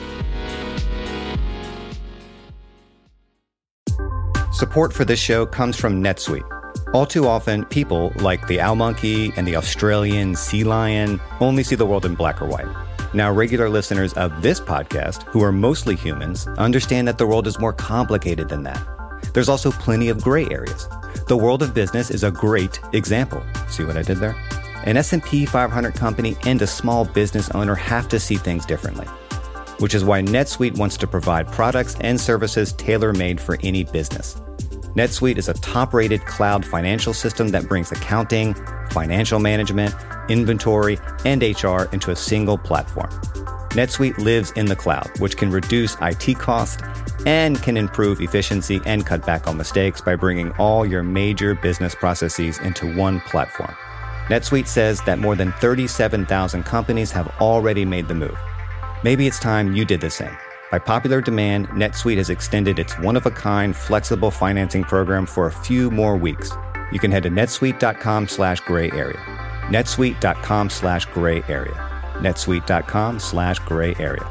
Support for this show comes from NetSuite. All too often, people like the owl monkey and the Australian sea lion only see the world in black or white. Now, regular listeners of this podcast, who are mostly humans, understand that the world is more complicated than that. There's also plenty of gray areas. The world of business is a great example. See what I did there? An S and P five hundred company and a small business owner have to see things differently, which is why NetSuite wants to provide products and services tailor-made for any business. NetSuite is a top-rated cloud financial system that brings accounting, financial management, inventory, and H R into a single platform. NetSuite lives in the cloud, which can reduce I T costs and can improve efficiency and cut back on mistakes by bringing all your major business processes into one platform. NetSuite says that more than thirty-seven thousand companies have already made the move. Maybe it's time you did the same. By popular demand, NetSuite has extended its one-of-a-kind flexible financing program for a few more weeks. You can head to netsuite.com slash gray area. netsuite.com slash gray area. netsuite.com slash gray area.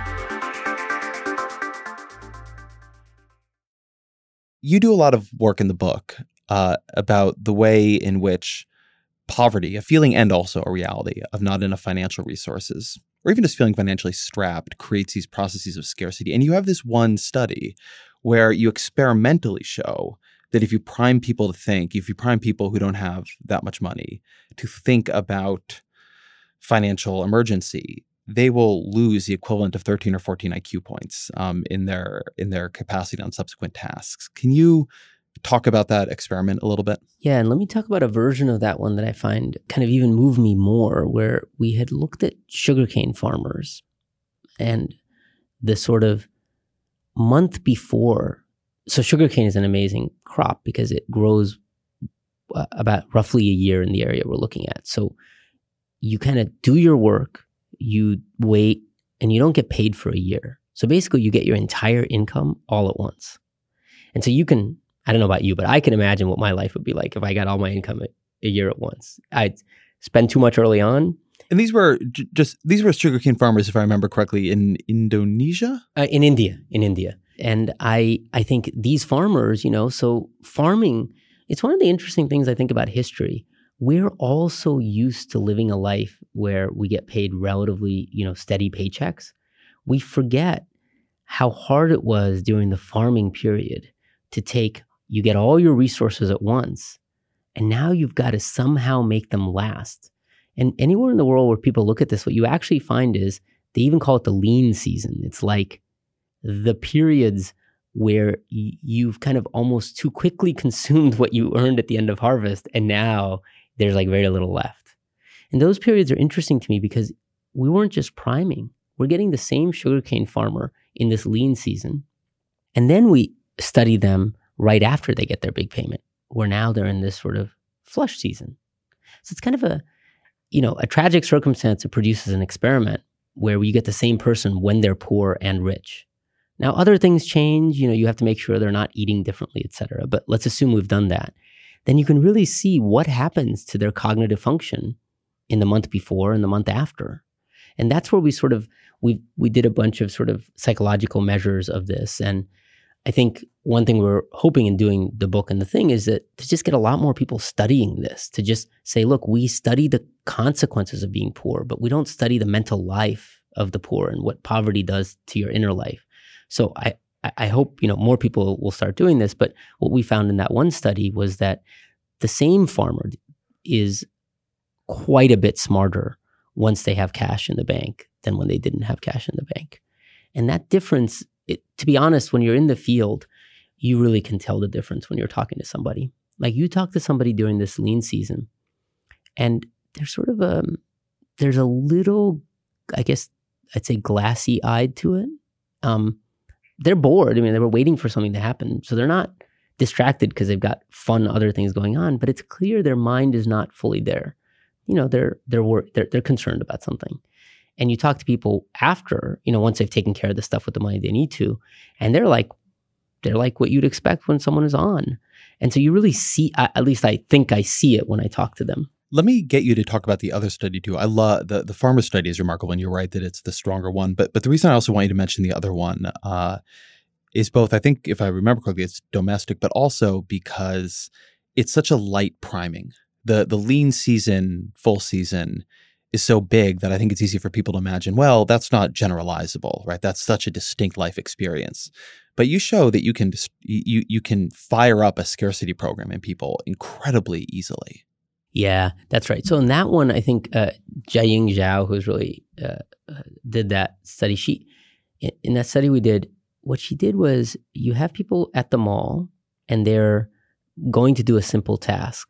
You do a lot of work in the book uh, about the way in which poverty, a feeling and also a reality of not enough financial resources, or even just feeling financially strapped, creates these processes of scarcity. And you have this one study where you experimentally show that if you prime people to think, if you prime people who don't have that much money to think about financial emergency, they will lose the equivalent of thirteen or fourteen I Q points um, in their in their capacity on subsequent tasks. Can you talk about that experiment a little bit? Yeah, and let me talk about a version of that one that I find kind of even moved me more, where we had looked at sugarcane farmers and the sort of month before. So sugarcane is an amazing crop because it grows uh, about roughly a year in the area we're looking at. So you kind of do your work, you wait, and you don't get paid for a year. So basically you get your entire income all at once. And so you can, I don't know about you, but I can imagine what my life would be like if I got all my income a, a year at once. I'd spend too much early on. And these were j- just, these were sugarcane farmers, if I remember correctly, in Indonesia? Uh, in India, in India. And I I think these farmers, you know, so farming, it's one of the interesting things I think about history. We're all so used to living a life where we get paid relatively, you know, steady paychecks. We forget how hard it was during the farming period to take, you get all your resources at once, and now you've got to somehow make them last. And anywhere in the world where people look at this, what you actually find is they even call it the lean season. It's like the periods where y- you've kind of almost too quickly consumed what you earned at the end of harvest, and now there's like very little left. And those periods are interesting to me because we weren't just priming. We're getting the same sugarcane farmer in this lean season, and then we study them right after they get their big payment, where now they're in this sort of flush season. So it's kind of a, you know, a tragic circumstance that produces an experiment where you get the same person when they're poor and rich. Now, other things change. You know, you have to make sure they're not eating differently, et cetera. But let's assume we've done that. Then you can really see what happens to their cognitive function in the month before and the month after. And that's where we sort of, we we did a bunch of sort of psychological measures of this. And I think one thing we're hoping in doing the book and the thing is that to just get a lot more people studying this, to just say, look, we study the consequences of being poor, but we don't study the mental life of the poor and what poverty does to your inner life. So I, I hope, you know, more people will start doing this. But what we found in that one study was that the same farmer is quite a bit smarter once they have cash in the bank than when they didn't have cash in the bank. And that difference, it, to be honest, when you're in the field, you really can tell the difference when you're talking to somebody. Like you talk to somebody during this lean season, and there's sort of a, there's a little, I guess I'd say glassy-eyed to it. Um, they're bored. I mean, they were waiting for something to happen. So they're not distracted because they've got fun other things going on, but it's clear their mind is not fully there. You know, they're they're wor- they're they're concerned about something. And you talk to people after, you know, once they've taken care of the stuff with the money they need to, and they're like, they're like what you'd expect when someone is on. And so you really see, at least I think I see it when I talk to them. Let me get you to talk about the other study too. I love the the farmer study is remarkable, and you're right that it's the stronger one. But but the reason I also want you to mention the other one uh, is both, I think, if I remember correctly, it's domestic, but also because it's such a light priming. The the lean season, full season is so big that I think it's easy for people to imagine, well, that's not generalizable, right? That's such a distinct life experience. But you show that you can you you can fire up a scarcity program in people incredibly easily. Yeah, that's right. So in that one, I think uh, Jiaying Zhao, who's really uh, uh, did that study, she in, in that study we did, what she did was you have people at the mall and they're going to do a simple task.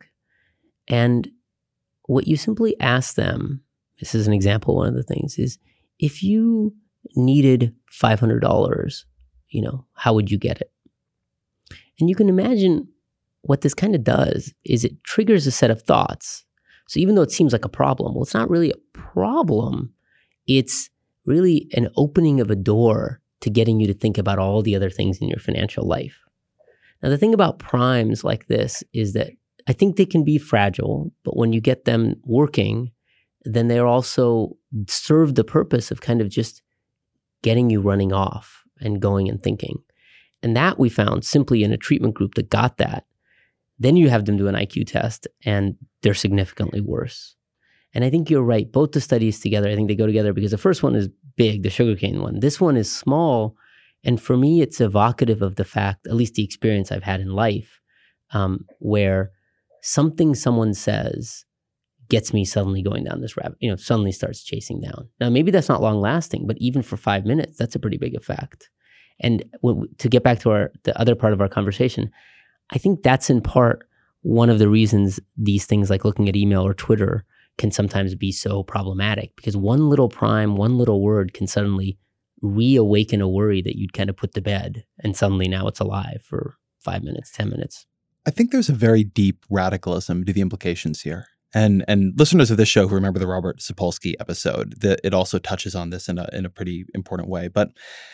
And what you simply ask them, this is an example, one of the things is, if you needed five hundred dollars, you know, how would you get it? And you can imagine what this kind of does is it triggers a set of thoughts. So even though it seems like a problem, well, it's not really a problem. It's really an opening of a door to getting you to think about all the other things in your financial life. Now, the thing about primes like this is that I think they can be fragile, but when you get them working, then they're also serve the purpose of kind of just getting you running off and going and thinking. And that we found simply in a treatment group that got that. Then you have them do an I Q test and they're significantly worse. And I think you're right. Both the studies together, I think they go together because the first one is big, the sugarcane one. This one is small. And for me, it's evocative of the fact, at least the experience I've had in life, um, where something someone says gets me suddenly going down this rabbit, you know, suddenly starts chasing down. Now, maybe that's not long lasting, but even for five minutes, that's a pretty big effect. And when, to get back to our the other part of our conversation, I think that's in part one of the reasons these things like looking at email or Twitter can sometimes be so problematic, because one little prime, one little word can suddenly reawaken a worry that you'd kind of put to bed, and suddenly now it's alive for five minutes, ten minutes. I think there's a very deep radicalism to the implications here. And and listeners of this show who remember the Robert Sapolsky episode, that it also touches on this in a in a pretty important way. But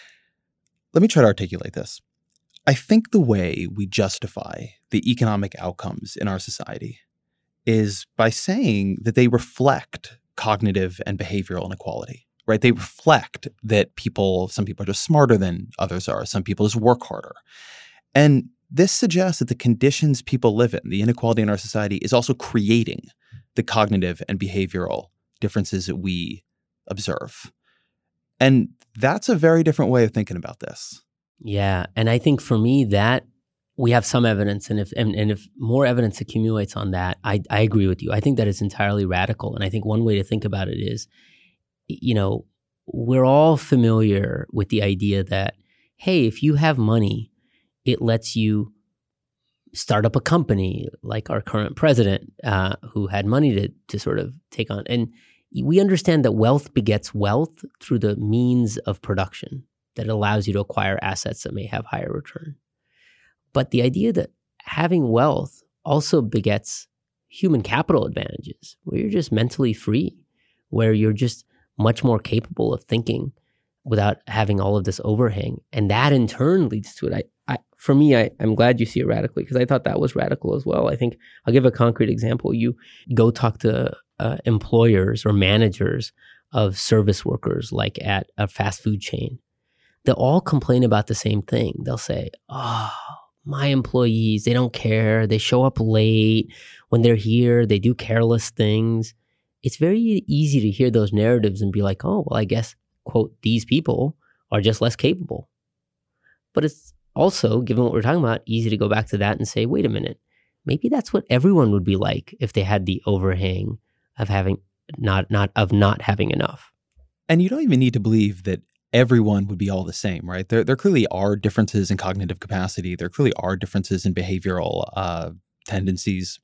let me try to articulate this. I think the way we justify the economic outcomes in our society is by saying that they reflect cognitive and behavioral inequality, right? They reflect that people, some people are just smarter than others are. Some people just work harder. And this suggests that the conditions people live in, the inequality in our society, is also creating the cognitive and behavioral differences that we observe. And that's a very different way of thinking about this. Yeah. And I think for me that we have some evidence, and if and, and if more evidence accumulates on that, I, I agree with you. I think that it's entirely radical. And I think one way to think about it is, you know, we're all familiar with the idea that, hey, if you have money, it lets you start up a company, like our current president, uh, who had money to to sort of take on. And we understand that wealth begets wealth through the means of production that allows you to acquire assets that may have higher return. But the idea that having wealth also begets human capital advantages, where you're just mentally free, where you're just much more capable of thinking without having all of this overhang. And that in turn leads to it. I, I for me, I, I'm glad you see it radically, because I thought that was radical as well. I think I'll give a concrete example. You go talk to uh, employers or managers of service workers, like at a fast food chain. They'll all complain about the same thing. They'll say, oh, my employees, they don't care. They show up late. When they're here, they do careless things. It's very easy to hear those narratives and be like, oh, well, I guess, quote, these people are just less capable. But it's also, given what we're talking about, easy to go back to that and say, wait a minute, maybe that's what everyone would be like if they had the overhang of having not not of not having enough. And you don't even need to believe that everyone would be all the same, right? There, there clearly are differences in cognitive capacity. There clearly are differences in behavioral uh, tendencies.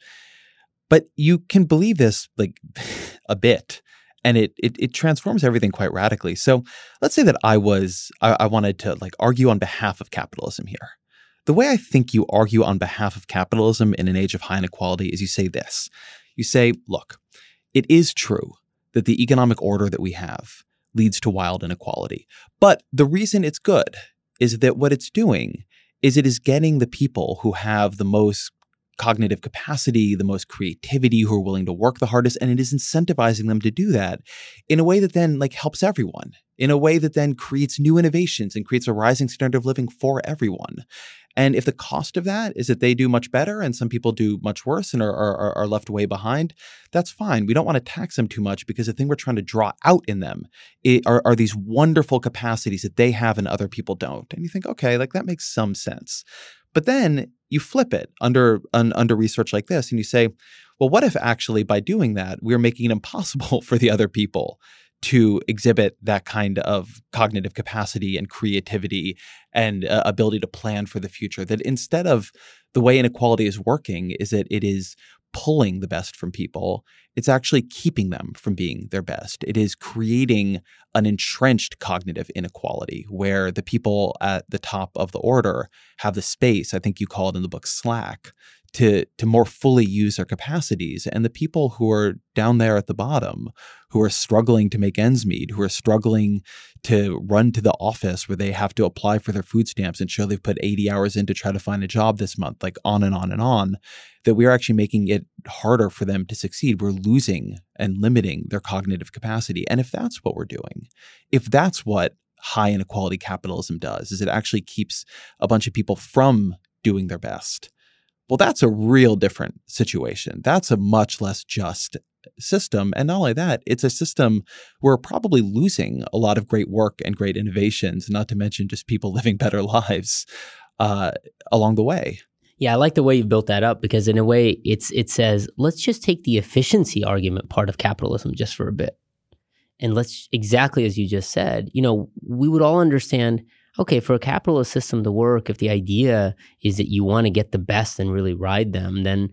But you can believe this like a bit, and it, it it transforms everything quite radically. So let's say that I was, I, I wanted to like argue on behalf of capitalism here. The way I think you argue on behalf of capitalism in an age of high inequality is you say this. You say, look, it is true that the economic order that we have leads to wild inequality. But the reason it's good is that what it's doing is it is getting the people who have the most cognitive capacity, the most creativity, who are willing to work the hardest, and it is incentivizing them to do that in a way that then like helps everyone, in a way that then creates new innovations and creates a rising standard of living for everyone. And if the cost of that is that they do much better and some people do much worse and are, are, are left way behind, that's fine. We don't want to tax them too much, because the thing we're trying to draw out in them are, are these wonderful capacities that they have and other people don't. And you think, okay, like that makes some sense. But then you flip it under, un, under research like this and you say, well, what if actually by doing that, we're making it impossible for the other people to exhibit that kind of cognitive capacity and creativity and uh, ability to plan for the future? That instead of the way inequality is working is that it is pulling the best from people, it's actually keeping them from being their best. It is creating an entrenched cognitive inequality where the people at the top of the order have the space, I think you call it in the book slack, to to more fully use their capacities. And the people who are down there at the bottom, who are struggling to make ends meet, who are struggling to run to the office where they have to apply for their food stamps and show they've put eighty hours in to try to find a job this month, like on and on and on, that we are actually making it harder for them to succeed. We're losing and limiting their cognitive capacity. And if that's what we're doing, if that's what high inequality capitalism does, is it actually keeps a bunch of people from doing their best, well, that's a real different situation. That's a much less just system. And not only that, it's a system where we're probably losing a lot of great work and great innovations, not to mention just people living better lives uh, along the way. Yeah, I like the way you built that up, because in a way it's it says, let's just take the efficiency argument part of capitalism just for a bit. And let's, exactly as you just said, you know, we would all understand, okay, for a capitalist system to work, if the idea is that you want to get the best and really ride them, then,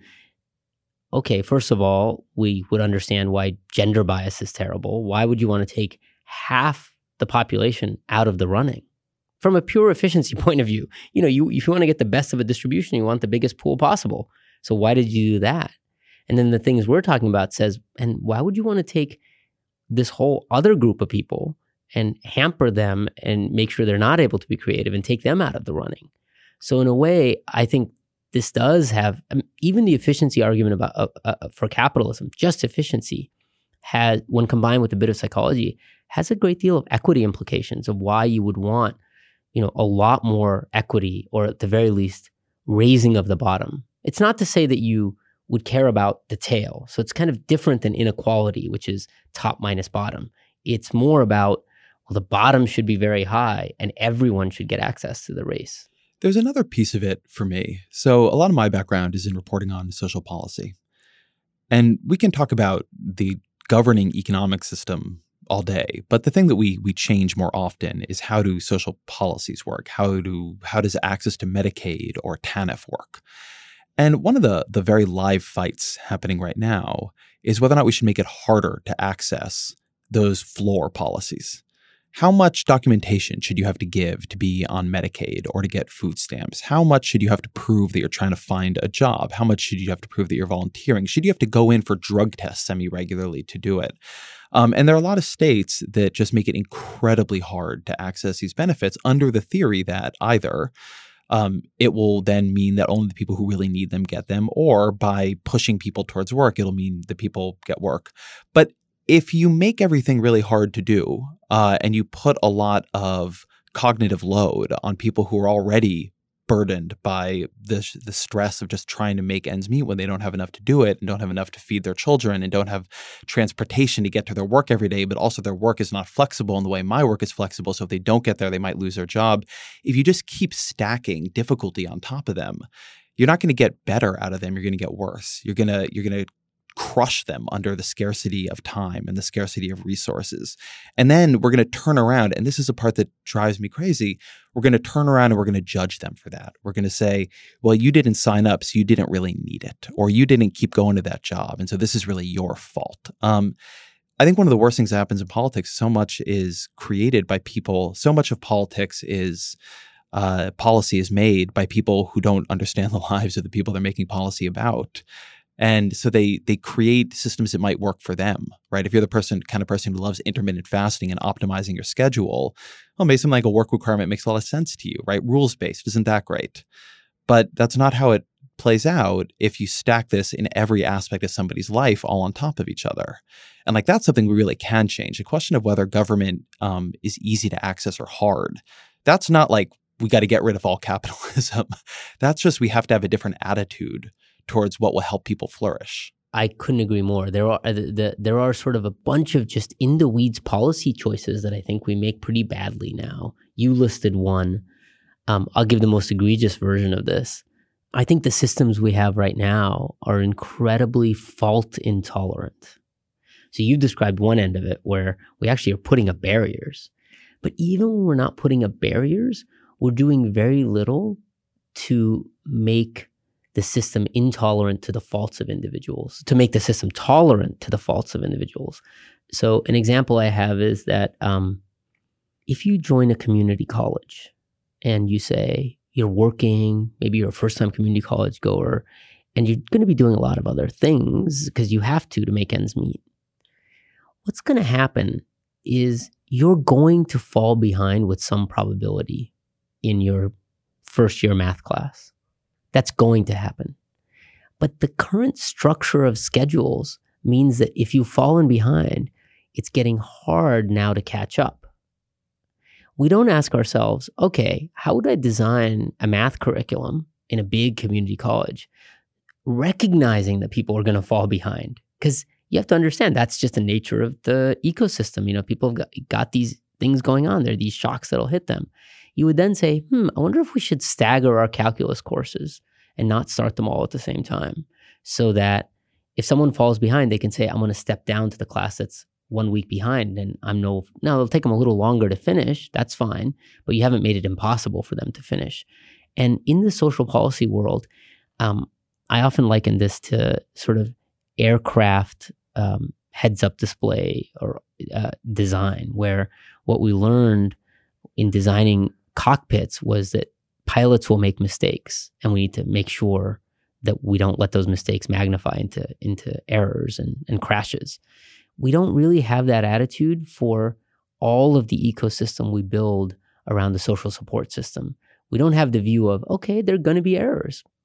okay, first of all, we would understand why gender bias is terrible. Why would you want to take half the population out of the running? From a pure efficiency point of view, you know, you if you want to get the best of a distribution, you want the biggest pool possible. So why did you do that? And then the things we're talking about says, and why would you want to take this whole other group of people and hamper them and make sure they're not able to be creative and take them out of the running? So in a way, I think this does have, um, even the efficiency argument about uh, uh, for capitalism, just efficiency, has, when combined with a bit of psychology, has a great deal of equity implications of why you would want, you know, a lot more equity, or at the very least, raising of the bottom. It's not to say that you would care about the tail. So it's kind of different than inequality, which is top minus bottom. It's more about, well, the bottom should be very high and everyone should get access to the race. There's another piece of it for me. So a lot of my background is in reporting on social policy. And we can talk about the governing economic system all day, but the thing that we we change more often is how do social policies work? How do how does access to Medicaid or TANF work? And one of the the very live fights happening right now is whether or not we should make it harder to access those floor policies. How much documentation should you have to give to be on Medicaid or to get food stamps? How much should you have to prove that you're trying to find a job? How much should you have to prove that you're volunteering? Should you have to go in for drug tests semi-regularly to do it? Um, and there are a lot of states that just make it incredibly hard to access these benefits under the theory that either um, it will then mean that only the people who really need them get them, or by pushing people towards work, it'll mean that people get work. But if you make everything really hard to do uh, and you put a lot of cognitive load on people who are already burdened by the, the stress of just trying to make ends meet when they don't have enough to do it and don't have enough to feed their children and don't have transportation to get to their work every day, but also their work is not flexible in the way my work is flexible. So if they don't get there, they might lose their job. If you just keep stacking difficulty on top of them, you're not going to get better out of them. You're going to get worse. You're going to, you're going to crush them under the scarcity of time and the scarcity of resources. And then we're going to turn around, and this is a part that drives me crazy. We're going to turn around and we're going to judge them for that. We're going to say, well, you didn't sign up, so you didn't really need it, or you didn't keep going to that job, and so this is really your fault. Um, I think one of the worst things that happens in politics, so much is created by people, so much of politics is uh, policy is made by people who don't understand the lives of the people they're making policy about. And so they they create systems that might work for them, right? If you're the person kind of person who loves intermittent fasting and optimizing your schedule, well, maybe something like a work requirement makes a lot of sense to you, right? Rules-based, isn't that great? But that's not how it plays out if you stack this in every aspect of somebody's life all on top of each other. And like that's something we really can change. The question of whether government um, is easy to access or hard, that's not like we got to get rid of all capitalism. That's just we have to have a different attitude towards what will help people flourish. I couldn't agree more. There are the, the, there are sort of a bunch of just in the weeds policy choices that I think we make pretty badly now. You listed one. Um, I'll give the most egregious version of this. I think the systems we have right now are incredibly fault intolerant. So you described one end of it where we actually are putting up barriers. But even when we're not putting up barriers, we're doing very little to make the system intolerant to the faults of individuals, to make the system tolerant to the faults of individuals. So an example I have is that um, if you join a community college and you say you're working, maybe you're a first-time community college goer, and you're going to be doing a lot of other things because you have to to make ends meet, what's going to happen is you're going to fall behind with some probability in your first-year math class. That's going to happen. But the current structure of schedules means that if you've fallen behind, it's getting hard now to catch up. We don't ask ourselves, okay, how would I design a math curriculum in a big community college, recognizing that people are going to fall behind? Because you have to understand that's just the nature of the ecosystem. You know, people have got, got these things going on. There are these shocks that'll hit them. You would then say, hmm, I wonder if we should stagger our calculus courses and not start them all at the same time, so that if someone falls behind, they can say, I'm going to step down to the class that's one week behind, and I'm no, now it'll take them a little longer to finish. That's fine, but you haven't made it impossible for them to finish. And in the social policy world, um, I often liken this to sort of aircraft um, heads-up display or uh, design, where what we learned in designing cockpits was that pilots will make mistakes, and we need to make sure that we don't let those mistakes magnify into, into errors and, and crashes. We don't really have that attitude for all of the ecosystem we build around the social support system. We don't have the view of, okay, there are going to be errors.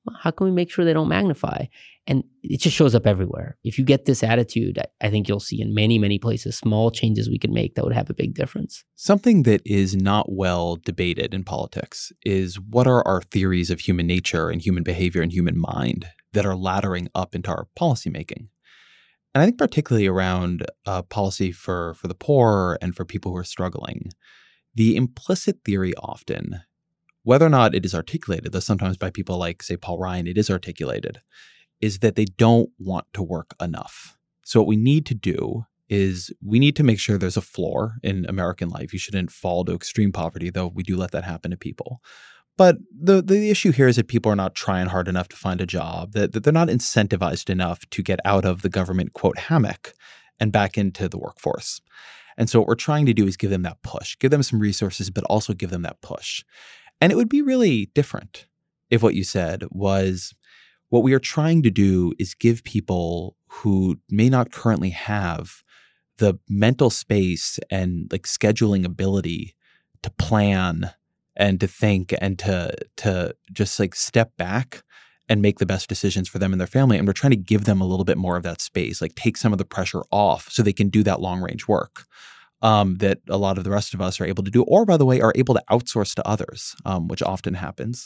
Well, how can we make sure they don't magnify? And it just shows up everywhere. If you get this attitude, I think you'll see in many, many places small changes we can make that would have a big difference. Something that is not well debated in politics is what are our theories of human nature and human behavior and human mind that are laddering up into our policymaking. And I think particularly around uh, policy for, for the poor and for people who are struggling, the implicit theory often, whether or not it is articulated, though sometimes by people like, say, Paul Ryan, it is articulated, is that they don't want to work enough. So what we need to do is we need to make sure there's a floor in American life. You shouldn't fall to extreme poverty, though we do let that happen to people. But the the issue here is that people are not trying hard enough to find a job, that, that they're not incentivized enough to get out of the government, quote, hammock and back into the workforce. And so what we're trying to do is give them that push, give them some resources, but also give them that push. And it would be really different if what you said was, what we are trying to do is give people who may not currently have the mental space and like scheduling ability to plan and to think and to to just like step back and make the best decisions for them and their family. And we're trying to give them a little bit more of that space, like take some of the pressure off so they can do that long range work um, that a lot of the rest of us are able to do, or by the way, are able to outsource to others, um, which often happens.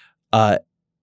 Uh,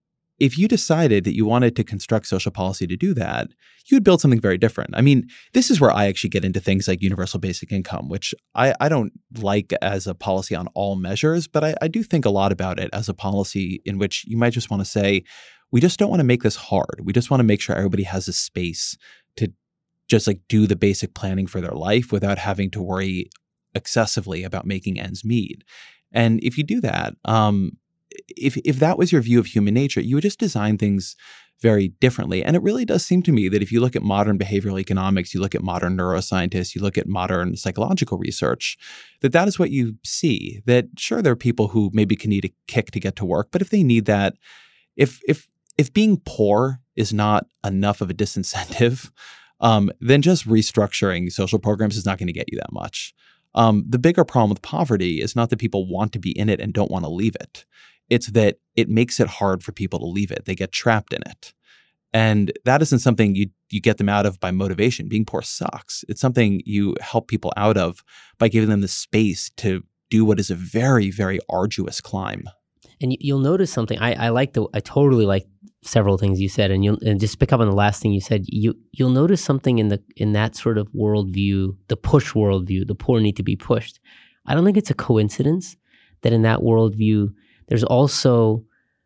If you decided that you wanted to construct social policy to do that, you would build something very different. I mean, this is where I actually get into things like universal basic income, which I, I don't like as a policy on all measures, but I, I do think a lot about it as a policy in which you might just want to say, we just don't want to make this hard. We just want to make sure everybody has a space to just like do the basic planning for their life without having to worry excessively about making ends meet. And if you do that, um, If if that was your view of human nature, you would just design things very differently. And it really does seem to me that if you look at modern behavioral economics, you look at modern neuroscientists, you look at modern psychological research, that that is what you see. That sure, there are people who maybe can need a kick to get to work, but if they need that, if if if being poor is not enough of a disincentive, um, then just restructuring social programs is not going to get you that much. Um, the bigger problem with poverty is not that people want to be in it and don't want to leave it. It's that it makes it hard for people to leave it. They get trapped in it. And that isn't something you you get them out of by motivation. Being poor sucks. It's something you help people out of by giving them the space to do what is a very, very arduous climb. And you'll notice something. I, I like the. I totally like several things you said, and you'll and just pick up on the last thing you said. You you'll notice something in the in that sort of worldview, the push worldview. The poor need to be pushed. I don't think it's a coincidence that in that worldview, there's also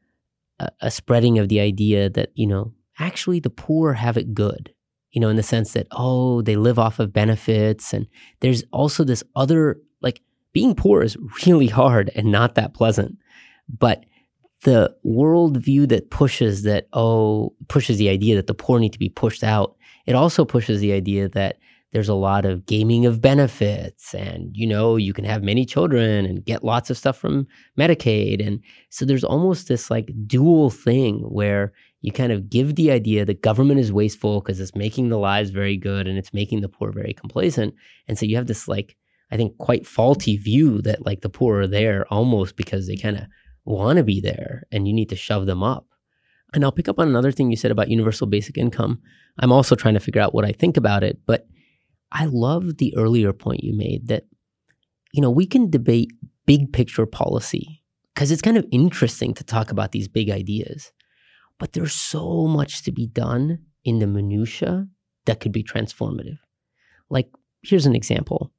a, a spreading of the idea that, you know, actually the poor have it good, you know, in the sense that, oh, they live off of benefits. And there's also this other, like being poor is really hard and not that pleasant. But the worldview that pushes that, oh, pushes the idea that the poor need to be pushed out, it also pushes the idea that there's a lot of gaming of benefits and, you know, you can have many children and get lots of stuff from Medicaid. And so there's almost this like dual thing where you kind of give the idea that government is wasteful because it's making the lives very good and it's making the poor very complacent. And so you have this like, I think quite faulty view that like the poor are there almost because they kind of want to be there and you need to shove them up. And I'll pick up on another thing you said about universal basic income. I'm also trying to figure out what I think about it, but I love the earlier point you made that, you know, we can debate big picture policy because it's kind of interesting to talk about these big ideas, but there's so much to be done in the minutia that could be transformative. Like, here's an example.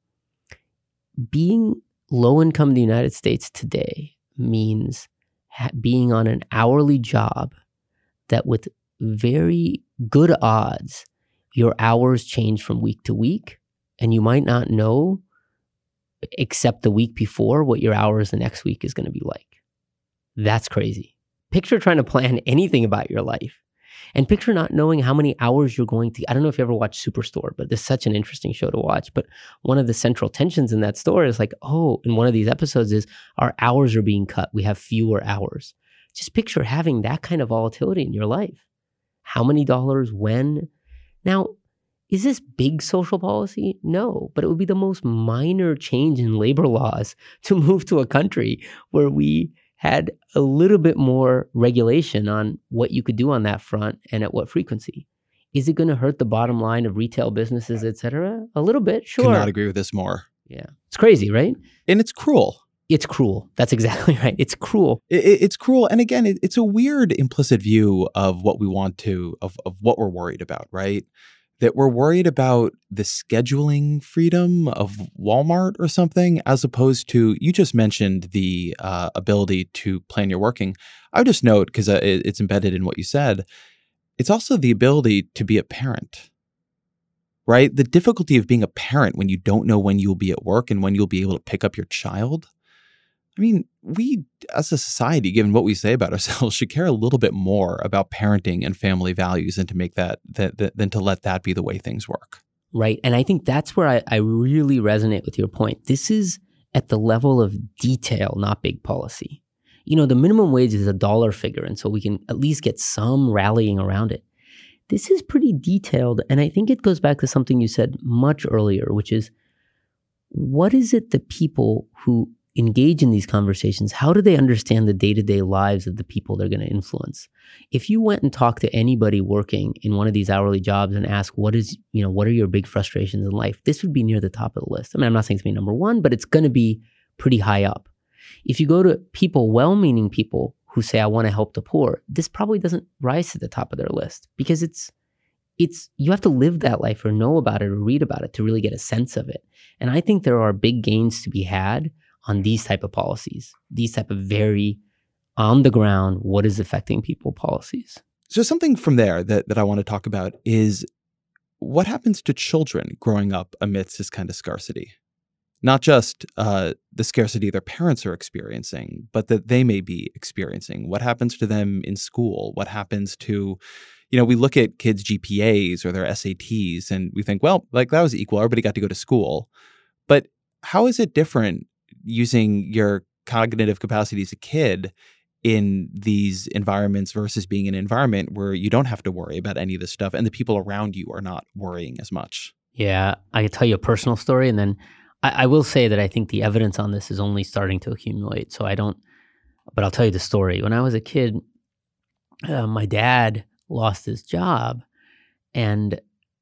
Being low income in the United States today means ha- being on an hourly job that with very good odds, your hours change from week to week, and you might not know, except the week before, what your hours the next week is going to be like. That's crazy. Picture trying to plan anything about your life, and picture not knowing how many hours you're going to. I don't know if you ever watched Superstore, but this is such an interesting show to watch. But one of the central tensions in that story is like, oh, in one of these episodes is our hours are being cut. We have fewer hours. Just picture having that kind of volatility in your life. How many dollars, when? Now, is this big social policy? No, but it would be the most minor change in labor laws to move to a country where we had a little bit more regulation on what you could do on that front and at what frequency. Is it going to hurt the bottom line of retail businesses, et cetera? A little bit, sure. Could not agree with this more. Yeah. It's crazy, right? And it's cruel. It's cruel. That's exactly right. It's cruel. It, it, it's cruel. And again, it, it's a weird implicit view of what we want to, of, of what we're worried about, right? That we're worried about the scheduling freedom of Walmart or something, as opposed to, you just mentioned the uh, ability to plan your working. I would just note, because uh, it, it's embedded in what you said, it's also the ability to be a parent, right? The difficulty of being a parent when you don't know when you'll be at work and when you'll be able to pick up your child. I mean, we as a society, given what we say about ourselves, should care a little bit more about parenting and family values and to make that, that, that than to let that be the way things work. Right. And I think that's where I, I really resonate with your point. This is at the level of detail, not big policy. You know, the minimum wage is a dollar figure, and so we can at least get some rallying around it. This is pretty detailed, and I think it goes back to something you said much earlier, which is, what is it that people who engage in these conversations, how do they understand the day-to-day lives of the people they're going to influence? If you went and talked to anybody working in one of these hourly jobs and asked, what is, you know, what are your big frustrations in life? This would be near the top of the list. I mean, I'm not saying it's be number one, but it's going to be pretty high up. If you go to people, well-meaning people who say, I want to help the poor, this probably doesn't rise to the top of their list, because it's, it's, you have to live that life or know about it or read about it to really get a sense of it. And I think there are big gains to be had on these type of policies, these type of very on the ground, what is affecting people policies. So something from there that, that I want to talk about is what happens to children growing up amidst this kind of scarcity? Not just uh, the scarcity their parents are experiencing, but that they may be experiencing. What happens to them in school? What happens to, you know, we look at kids' G P As or their S A Ts and we think, well, like that was equal. Everybody got to go to school. But how is it different using your cognitive capacity as a kid in these environments versus being in an environment where you don't have to worry about any of this stuff and the people around you are not worrying as much? Yeah, I could tell you a personal story, and then I, I will say that I think the evidence on this is only starting to accumulate. So I don't, but I'll tell you the story. When I was a kid, uh, my dad lost his job, and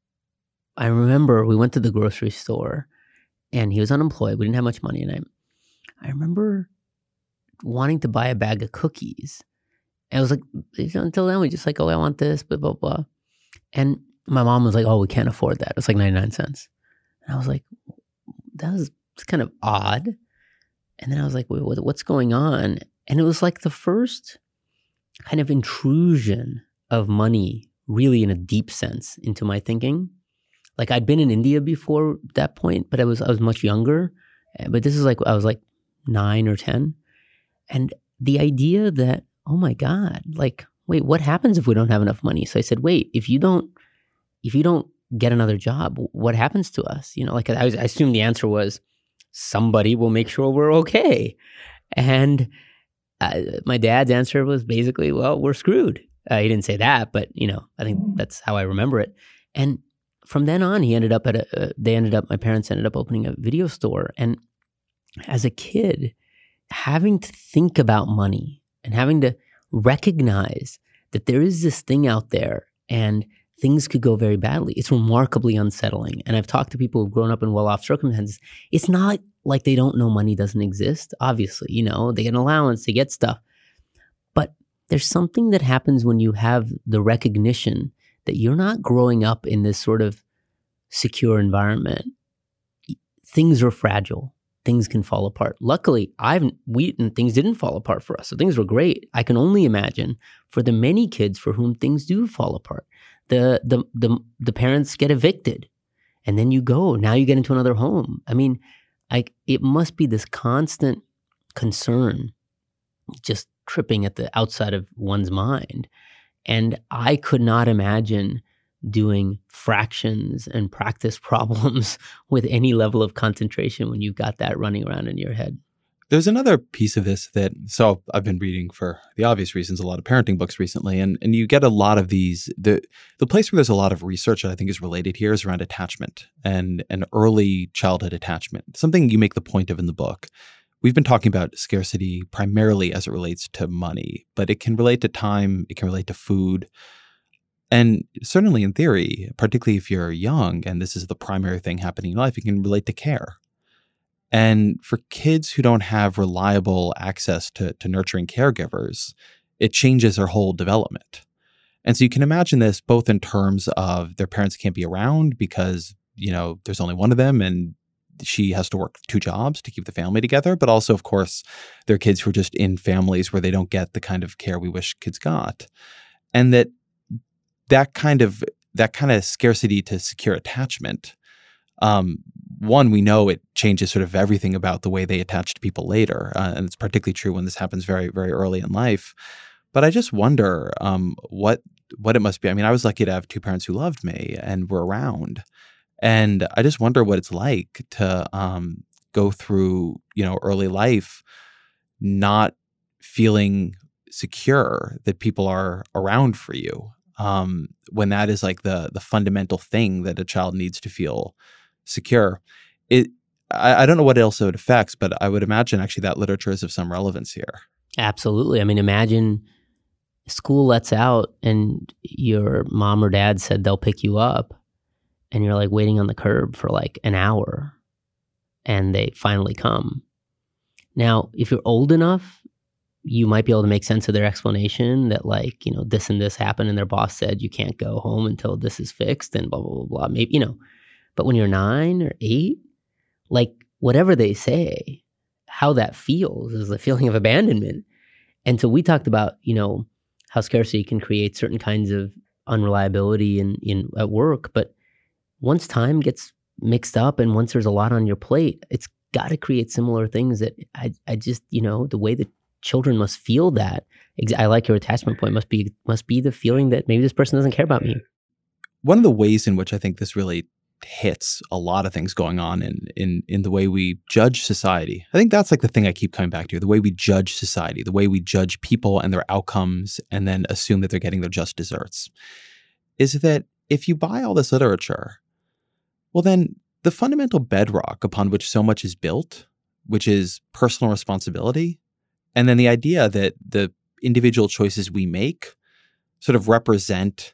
I remember we went to the grocery store, and he was unemployed. We didn't have much money, and I, I remember wanting to buy a bag of cookies. And I was like, until then, we just like, oh, I want this, blah, blah, blah. And my mom was like, oh, we can't afford that. It's like ninety-nine cents. And I was like, that was kind of odd. And then I was like, wait, what, what's going on? And it was like the first kind of intrusion of money, really in a deep sense, into my thinking. Like I'd been in India before that point, but I was I was much younger. But this is like, I was like nine or ten. And the idea that, oh my God, like, wait, what happens if we don't have enough money? So I said, wait, if you don't, if you don't get another job, what happens to us? You know, like I, was, I assumed the answer was somebody will make sure we're okay. And uh, my dad's answer was basically, well, we're screwed. Uh, he didn't say that, but you know, I think that's how I remember it. And from then on, he ended up at a, uh, they ended up, my parents ended up opening a video store. And as a kid, having to think about money and having to recognize that there is this thing out there and things could go very badly, it's remarkably unsettling. And I've talked to people who've grown up in well-off circumstances. It's not like they don't know money doesn't exist. Obviously, you know, they get an allowance, they get stuff. But there's something that happens when you have the recognition that you're not growing up in this sort of secure environment. Things are fragile. Things can fall apart. Luckily, I've we and things didn't fall apart for us. So things were great. I can only imagine for the many kids for whom things do fall apart. The the the the parents get evicted, and then you go. Now you get into another home. I mean, I it must be this constant concern, just tripping at the outside of one's mind. And I could not imagine doing fractions and practice problems with any level of concentration when you've got that running around in your head. There's another piece of this that, so I've been reading for the obvious reasons, a lot of parenting books recently, and, and you get a lot of these, the the place where there's a lot of research that I think is related here is around attachment and, and early childhood attachment, something you make the point of in the book, we've been talking about scarcity primarily as it relates to money, but it can relate to time, it can relate to food. And certainly in theory, particularly if you're young and this is the primary thing happening in life, it can relate to care. And for kids who don't have reliable access to, to nurturing caregivers, it changes their whole development. And so you can imagine this both in terms of their parents can't be around because, you know, there's only one of them and she has to work two jobs to keep the family together. But also, of course, there are kids who are just in families where they don't get the kind of care we wish kids got. And that that kind of that kind of scarcity to secure attachment, um, one, we know it changes sort of everything about the way they attach to people later. Uh, and it's particularly true when this happens very, very early in life. But I just wonder um, what what it must be. I mean, I was lucky to have two parents who loved me and were around. And I just wonder what it's like to um, go through, you know, early life not feeling secure that people are around for you, um, when that is like the the fundamental thing that a child needs to feel secure. It I, I don't know what else it affects, but I would imagine actually that literature is of some relevance here. Absolutely. I mean, imagine school lets out and your mom or dad said they'll pick you up and you're like waiting on the curb for like an hour and they finally come. Now, if you're old enough, you might be able to make sense of their explanation that like, you know, this and this happened and their boss said you can't go home until this is fixed and blah, blah, blah, blah. Maybe, you know, but when you're nine or eight, like whatever they say, how that feels is a feeling of abandonment. And so we talked about, you know, how scarcity can create certain kinds of unreliability in, in at work. But once time gets mixed up and once there's a lot on your plate, it's got to create similar things that I, I just, you know, the way that children must feel that. I like your attachment point, must be must be the feeling that maybe this person doesn't care about me. One of the ways in which I think this really hits a lot of things going on in in in the way we judge society. I think that's like the thing I keep coming back to, the way we judge society, the way we judge people and their outcomes and then assume that they're getting their just desserts, is that if you buy all this literature, well then the fundamental bedrock upon which so much is built, which is personal responsibility, and then the idea that the individual choices we make sort of represent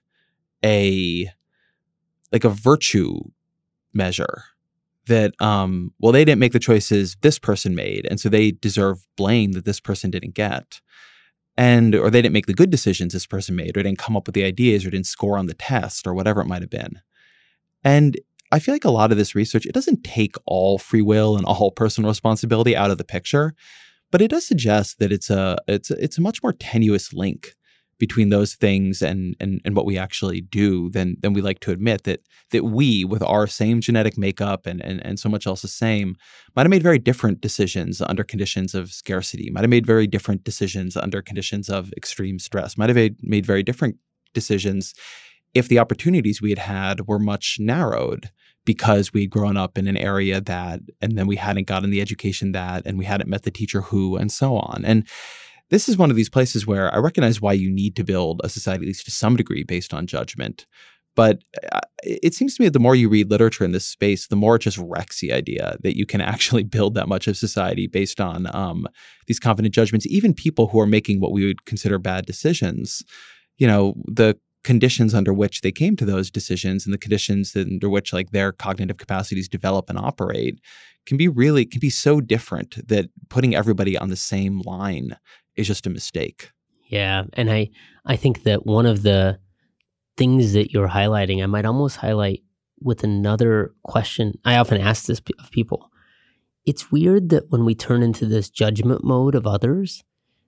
a like a virtue measure that, um, well, they didn't make the choices this person made, and so they deserve blame that this person didn't get. And, or they didn't make the good decisions this person made, or didn't come up with the ideas, or didn't score on the test, or whatever it might have been. And I feel like a lot of this research, it doesn't take all free will and all personal responsibility out of the picture, but it does suggest that it's a, it's a, it's a much more tenuous link between those things and, and and what we actually do than than we like to admit, that that we, with our same genetic makeup and, and and so much else the same, might have made very different decisions under conditions of scarcity, might have made very different decisions under conditions of extreme stress, might have made, made very different decisions if the opportunities we had had were much narrowed because we'd grown up in an area that, and then we hadn't gotten the education that, and we hadn't met the teacher who, and so on. And this is one of these places where I recognize why you need to build a society, at least to some degree, based on judgment. But it seems to me that the more you read literature in this space, the more it just wrecks the idea that you can actually build that much of society based on um, these confident judgments. Even people who are making what we would consider bad decisions, you know, the conditions under which they came to those decisions and the conditions under which like their cognitive capacities develop and operate can be really, can be so different that putting everybody on the same line is just a mistake. Yeah. And I, I think that one of the things that you're highlighting, I might almost highlight with another question. I often ask this of people. It's weird that when we turn into this judgment mode of others,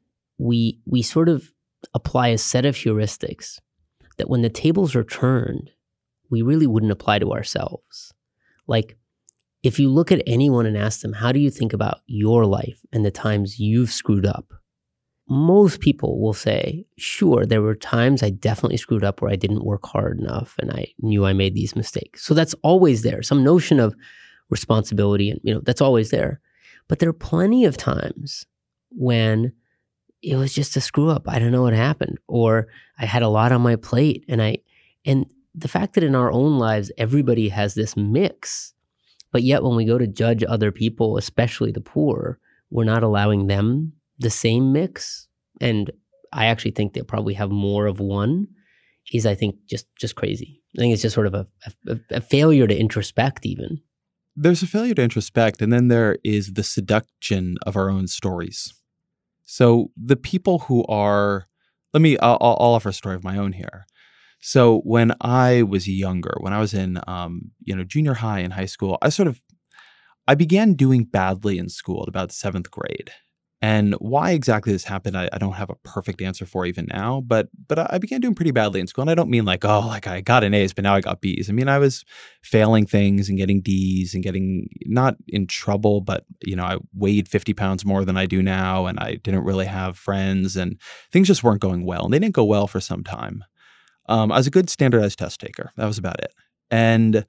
we we sort of apply a set of heuristics that when the tables are turned, we really wouldn't apply to ourselves. Like, if you look at anyone and ask them, how do you think about your life and the times you've screwed up? Most people will say, sure, there were times I definitely screwed up where I didn't work hard enough and I knew I made these mistakes. So that's always there. Some notion of responsibility, and you know, that's always there. But there are plenty of times when it was just a screw up. I don't know what happened, or I had a lot on my plate. And I, and the fact that in our own lives, everybody has this mix, but yet when we go to judge other people, especially the poor, we're not allowing them the same mix, and I actually think they probably have more of one, is I think just just crazy. I think it's just sort of a, a, a failure to introspect even. There's a failure to introspect, and then there is the seduction of our own stories. So the people who are, let me, I'll, I'll offer a story of my own here. So when I was younger, when I was in, um, you know, junior high and high school, I sort of, I began doing badly in school at about seventh grade. And why exactly this happened, I, I don't have a perfect answer for even now, but but I began doing pretty badly in school. And I don't mean like, oh, like I got an A's, but now I got B's. I mean, I was failing things and getting D's and getting not in trouble, but, you know, I weighed fifty pounds more than I do now. And I didn't really have friends and things just weren't going well. And they didn't go well for some time. Um, I was a good standardized test taker. That was about it. And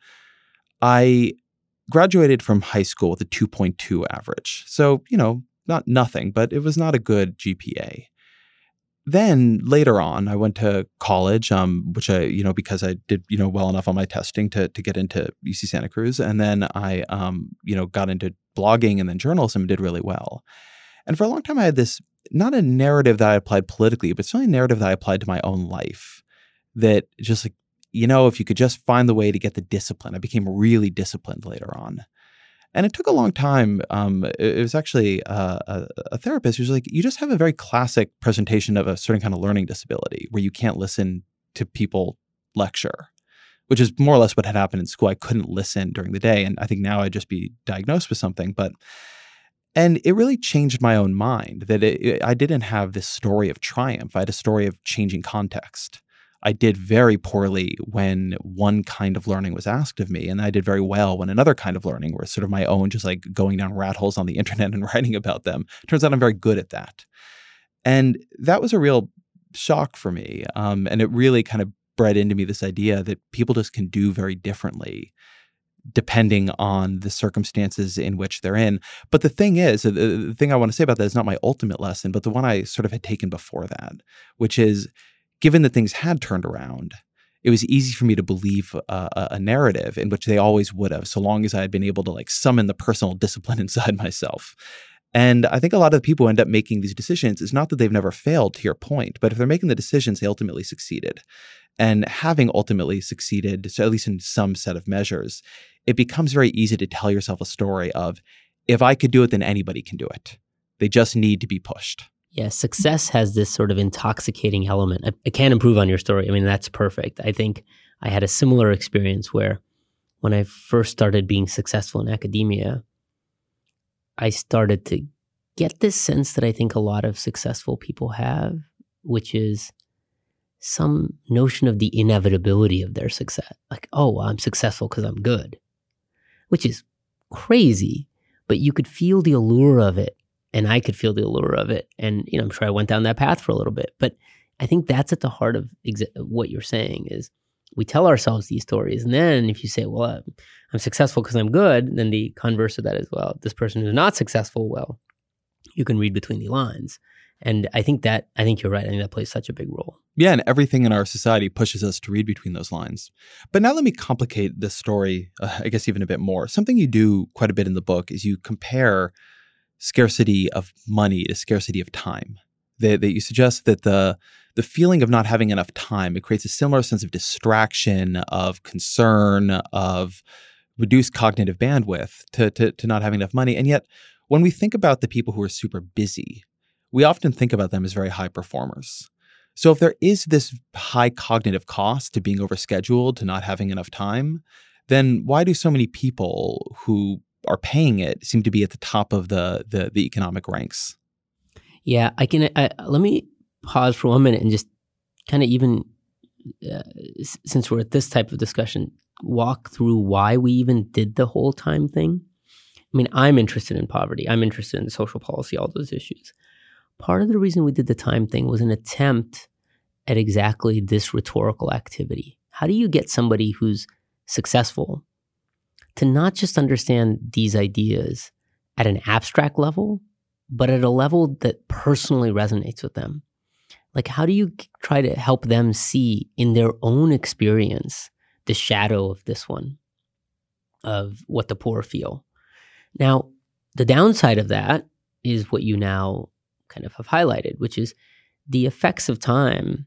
I graduated from high school with a two point two average. So, you know, not nothing, but it was not a good G P A. Then later on, I went to college, um, which I, you know, because I did, you know, well enough on my testing to to get into U C Santa Cruz. And then I, um, you know, got into blogging and then journalism and did really well. And for a long time, I had this, not a narrative that I applied politically, but certainly a narrative that I applied to my own life that just like, you know, if you could just find the way to get the discipline, I became really disciplined later on. And it took a long time. Um, it, it was actually uh, a, a therapist who was like, you just have a very classic presentation of a certain kind of learning disability where you can't listen to people lecture, which is more or less what had happened in school. I couldn't listen during the day. And I think now I'd just be diagnosed with something. But, and it really changed my own mind that it, it, I didn't have this story of triumph. I had a story of changing context. I did very poorly when one kind of learning was asked of me, and I did very well when another kind of learning was sort of my own, just like going down rat holes on the internet and writing about them. Turns out I'm very good at that. And that was a real shock for me. Um, and it really kind of bred into me this idea that people just can do very differently depending on the circumstances in which they're in. But the thing is, the, the thing I want to say about that is not my ultimate lesson, but the one I sort of had taken before that, which is, given that things had turned around, it was easy for me to believe a, a narrative in which they always would have, so long as I had been able to like summon the personal discipline inside myself. And I think a lot of the people who end up making these decisions, it's not that they've never failed, to your point, but if they're making the decisions, they ultimately succeeded. And having ultimately succeeded, so at least in some set of measures, it becomes very easy to tell yourself a story of, if I could do it, then anybody can do it. They just need to be pushed. Yeah, success has this sort of intoxicating element. I, I can't improve on your story. I mean, that's perfect. I think I had a similar experience where when I first started being successful in academia, I started to get this sense that I think a lot of successful people have, which is some notion of the inevitability of their success. Like, oh, well, I'm successful because I'm good, which is crazy, but you could feel the allure of it. And I could feel the allure of it. And, you know, I'm sure I went down that path for a little bit. But I think that's at the heart of exa- what you're saying is we tell ourselves these stories. And then if you say, well, I'm successful because I'm good, then the converse of that is, well, this person who's not successful, well, you can read between the lines. And I think that, I think you're right. I think that plays such a big role. Yeah, and everything in our society pushes us to read between those lines. But now let me complicate this story, uh, I guess even a bit more. Something you do quite a bit in the book is you compare scarcity of money to scarcity of time. That, that you suggest that the the feeling of not having enough time, it creates a similar sense of distraction, of concern, of reduced cognitive bandwidth to, to, to not having enough money. And yet, when we think about the people who are super busy, we often think about them as very high performers. So if there is this high cognitive cost to being overscheduled, to not having enough time, then why do so many people who are paying it seem to be at the top of the the, the economic ranks? Yeah, I can. I, let me pause for one minute and just kind of even, uh, s- since we're at this type of discussion, walk through why we even did the whole time thing. I mean, I'm interested in poverty. I'm interested in social policy, all those issues. Part of the reason we did the time thing was an attempt at exactly this rhetorical activity. How do you get somebody who's successful to not just understand these ideas at an abstract level, but at a level that personally resonates with them? Like, how do you try to help them see in their own experience the shadow of this one, of what the poor feel? Now, the downside of that is what you now kind of have highlighted, which is the effects of time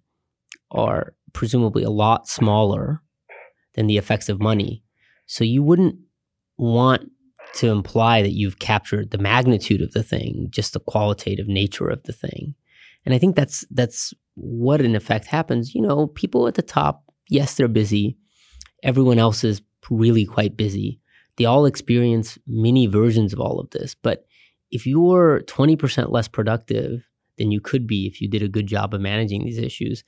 are presumably a lot smaller than the effects of money. So you wouldn't want to imply that you've captured the magnitude of the thing, just the qualitative nature of the thing. And I think that's that's what in effect happens. You know, people at the top, yes, they're busy. Everyone else is really quite busy. They all experience mini versions of all of this. But if you're twenty percent less productive than you could be if you did a good job of managing these issues,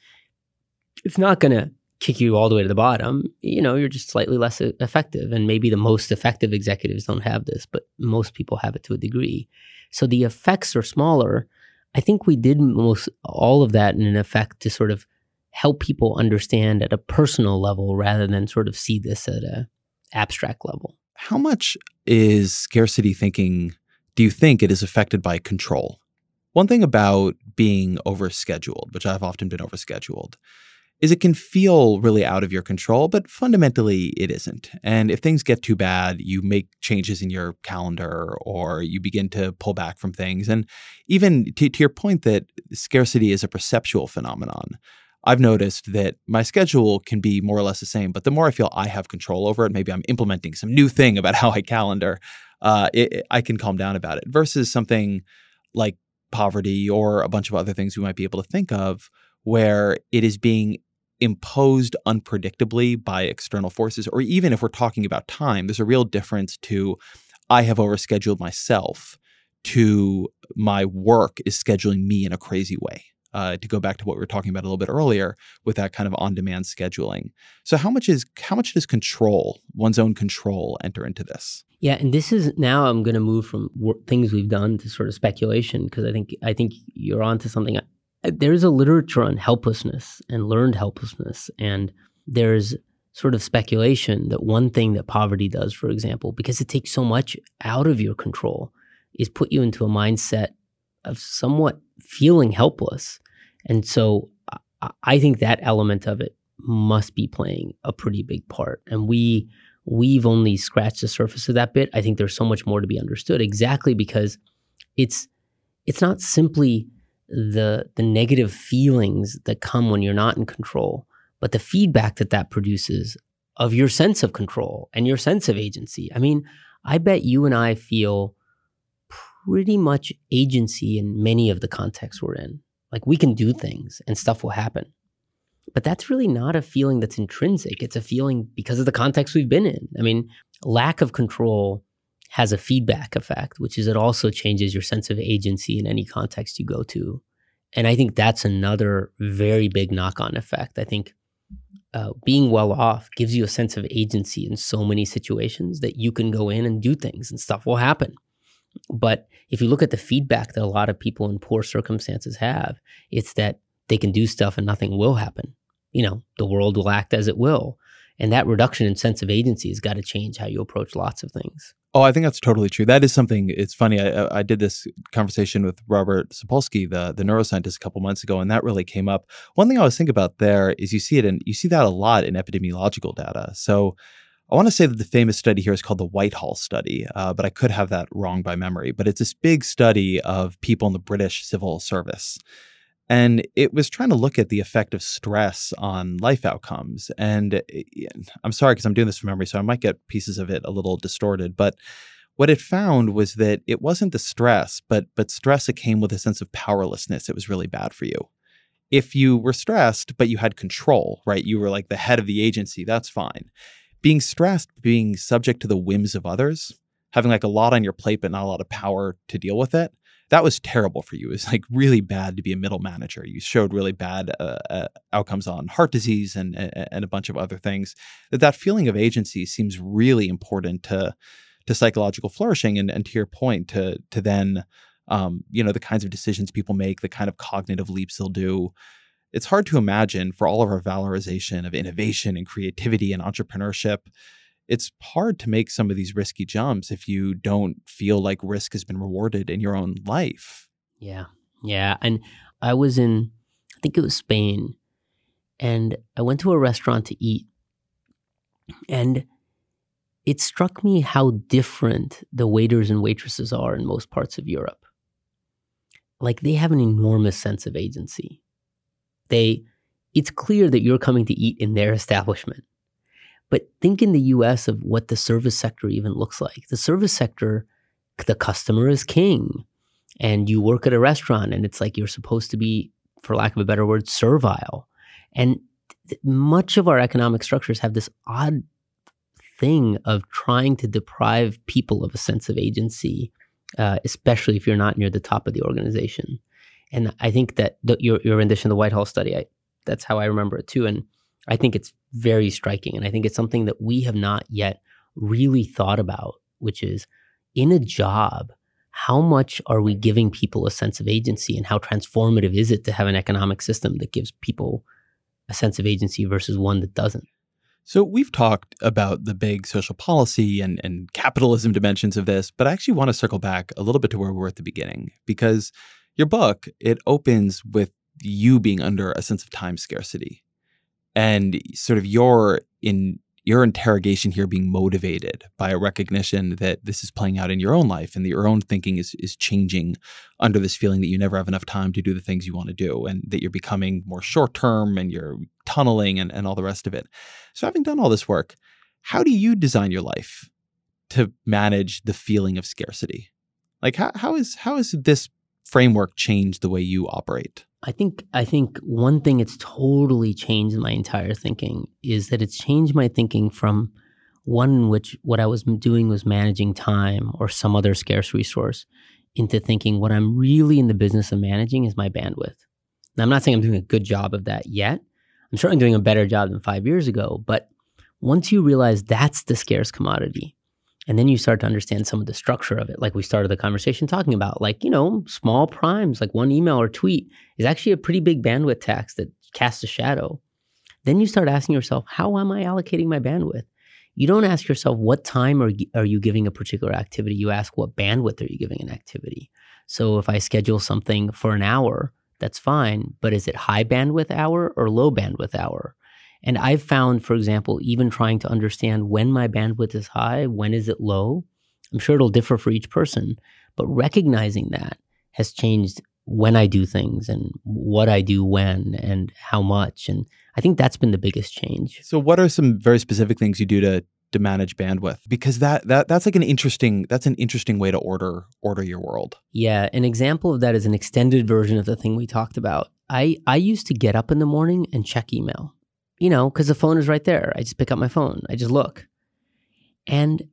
it's not going to kick you all the way to the bottom. You know, you're just slightly less effective. And maybe the most effective executives don't have this, but most people have it to a degree. So the effects are smaller. I think we did most all of that in an effect to sort of help people understand at a personal level rather than sort of see this at a abstract level. How much is scarcity thinking, do you think it is affected by control? One thing about being overscheduled, which I've often been overscheduled, is it can feel really out of your control, but fundamentally it isn't. And if things get too bad, you make changes in your calendar or you begin to pull back from things. And even to, to your point that scarcity is a perceptual phenomenon, I've noticed that my schedule can be more or less the same, but the more I feel I have control over it, maybe I'm implementing some new thing about how I calendar, uh, it, I can calm down about it versus something like poverty or a bunch of other things we might be able to think of where it is being imposed unpredictably by external forces. Or even if we're talking about time, there's a real difference to I have overscheduled myself to my work is scheduling me in a crazy way. Uh, to go back to what we were talking about a little bit earlier with that kind of on-demand scheduling. So how much is how much does control, one's own control, enter into this? Yeah, and this is now I'm going to move from wor- things we've done to sort of speculation because I think I think you're onto something. There's a literature on helplessness and learned helplessness, and there's sort of speculation that one thing that poverty does, for example, because it takes so much out of your control, is put you into a mindset of somewhat feeling helpless. And so I think that element of it must be playing a pretty big part. And we, we've only scratched the surface of that bit. I think there's so much more to be understood exactly because it's it's not simply the the negative feelings that come when you're not in control, but the feedback that that produces of your sense of control and your sense of agency. I mean, I bet you and I feel pretty much agency in many of the contexts we're in. Like we can do things and stuff will happen. But that's really not a feeling that's intrinsic. It's a feeling because of the context we've been in. I mean, lack of control has a feedback effect, which is it also changes your sense of agency in any context you go to. And I think that's another very big knock-on effect. I think uh, being well off gives you a sense of agency in so many situations that you can go in and do things and stuff will happen. But if you look at the feedback that a lot of people in poor circumstances have, it's that they can do stuff and nothing will happen. You know, the world will act as it will. And that reduction in sense of agency has got to change how you approach lots of things. Oh, I think that's totally true. That is something, it's funny, I, I did this conversation with Robert Sapolsky, the, the neuroscientist, a couple months ago, and that really came up. One thing I was thinking about there is you see it in, you see that a lot in epidemiological data. So I want to say that the famous study here is called the Whitehall study, uh, but I could have that wrong by memory. But it's this big study of people in the British civil service. And it was trying to look at the effect of stress on life outcomes. And I'm sorry, because I'm doing this from memory, so I might get pieces of it a little distorted. But what it found was that it wasn't the stress, but but stress that came with a sense of powerlessness. It was really bad for you. If you were stressed, but you had control, right? You were like the head of the agency, that's fine. Being stressed, being subject to the whims of others, having like a lot on your plate, but not a lot of power to deal with it, that was terrible for you. It was like really bad to be a middle manager. You showed really bad uh, uh, outcomes on heart disease and, and a bunch of other things. That that feeling of agency seems really important to to psychological flourishing. And, and to your point, to to then, um, you know, the kinds of decisions people make, the kind of cognitive leaps they'll do. It's hard to imagine for all of our valorization of innovation and creativity and entrepreneurship. It's hard to make some of these risky jumps if you don't feel like risk has been rewarded in your own life. Yeah. Yeah. And I was in, I think it was Spain, and I went to a restaurant to eat. And it struck me how different the waiters and waitresses are in most parts of Europe. like they have an enormous sense of agency. They, it's clear that you're coming to eat in their establishment. But think in the U S of what the service sector even looks like. The service sector, the customer is king. And you work at a restaurant and it's like you're supposed to be, for lack of a better word, servile. And th- much of our economic structures have this odd thing of trying to deprive people of a sense of agency, uh, especially if you're not near the top of the organization. And I think that the, your, your rendition of the Whitehall study, I, that's how I remember it too. And I think it's very striking. And I think it's something that we have not yet really thought about, which is in a job, how much are we giving people a sense of agency, and how transformative is it to have an economic system that gives people a sense of agency versus one that doesn't? So we've talked about the big social policy and, and capitalism dimensions of this, but I actually want to circle back a little bit to where we were at the beginning, because your book, it opens with you being under a sense of time scarcity. And sort of your in your interrogation here being motivated by a recognition that this is playing out in your own life and that your own thinking is is changing under this feeling that you never have enough time to do the things you want to do, and that you're becoming more short-term and you're tunneling and, and all the rest of it. So having done all this work, how do you design your life to manage the feeling of scarcity? Like how how is how has this framework changed the way you operate? I think I think one thing it's totally changed my entire thinking is that it's changed my thinking from one in which what I was doing was managing time or some other scarce resource into thinking what I'm really in the business of managing is my bandwidth. Now, I'm not saying I'm doing a good job of that yet. I'm certainly doing a better job than five years ago. But once you realize that's the scarce commodity, and then you start to understand some of the structure of it, like we started the conversation talking about, like, you know, small primes, like one email or tweet is actually a pretty big bandwidth tax that casts a shadow. Then you start asking yourself, how am I allocating my bandwidth? You don't ask yourself, what time are, are you giving a particular activity? You ask, what bandwidth are you giving an activity? So if I schedule something for an hour, that's fine. But is it high bandwidth hour or low bandwidth hour? And I've found, for example, even trying to understand when my bandwidth is high, when is it low? I'm sure it'll differ for each person, but recognizing that has changed when I do things and what I do when and how much. And I think that's been the biggest change. So what are some very specific things you do to to manage bandwidth? Because that that that's like an interesting that's an interesting way to order order your world. Yeah, an example of that is an extended version of the thing we talked about. I I used to get up in the morning and check email. You know, because the phone is right there. I just pick up my phone. I just look. And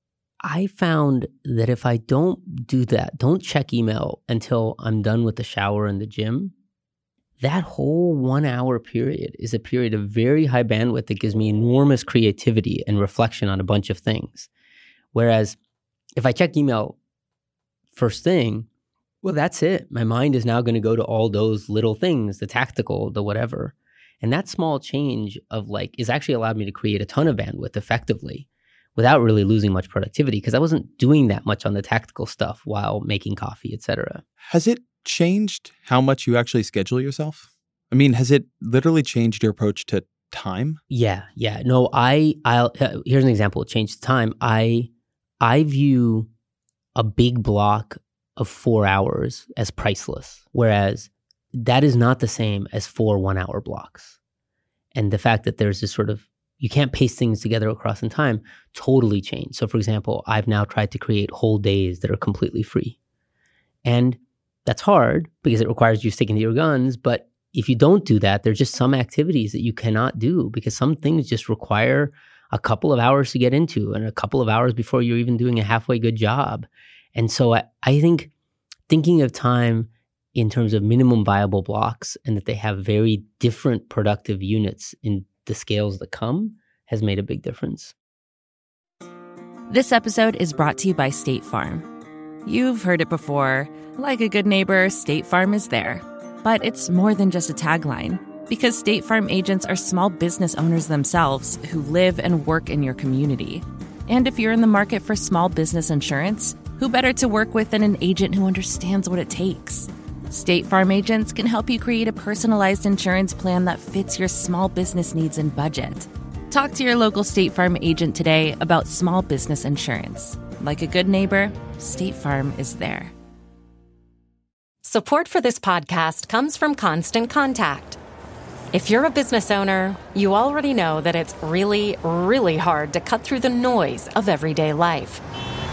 I found that if I don't do that, don't check email until I'm done with the shower and the gym, that whole one hour period is a period of very high bandwidth that gives me enormous creativity and reflection on a bunch of things. Whereas if I check email first thing, well, that's it. My mind is now going to go to all those little things, the tactical, the whatever. And that small change of like is actually allowed me to create a ton of bandwidth effectively without really losing much productivity, because I wasn't doing that much on the tactical stuff while making coffee, et cetera. Has it changed how much you actually schedule yourself? I mean, has it literally changed your approach to time? Yeah, yeah. No, I, I'll, uh, here's an example. It changed time. I, I view a big block of four hours as priceless, whereas that is not the same as four one-hour blocks. And the fact that there's this sort of, you can't paste things together across in time, totally changed. So for example, I've now tried to create whole days that are completely free. And that's hard because it requires you sticking to your guns. But if you don't do that, there's just some activities that you cannot do because some things just require a couple of hours to get into and a couple of hours before you're even doing a halfway good job. And so I, I think thinking of time in terms of minimum viable blocks and that they have very different productive units in the scales that come has made a big difference. This episode is brought to you by State Farm. You've heard it before. Like a good neighbor, State Farm is there. But it's more than just a tagline, because State Farm agents are small business owners themselves who live and work in your community. And if you're in the market for small business insurance, who better to work with than an agent who understands what it takes? State Farm agents can help you create a personalized insurance plan that fits your small business needs and budget. Talk to your local State Farm agent today about small business insurance. Like a good neighbor, State Farm is there. Support for this podcast comes from Constant Contact. If you're a business owner, you already know that it's really, really hard to cut through the noise of everyday life.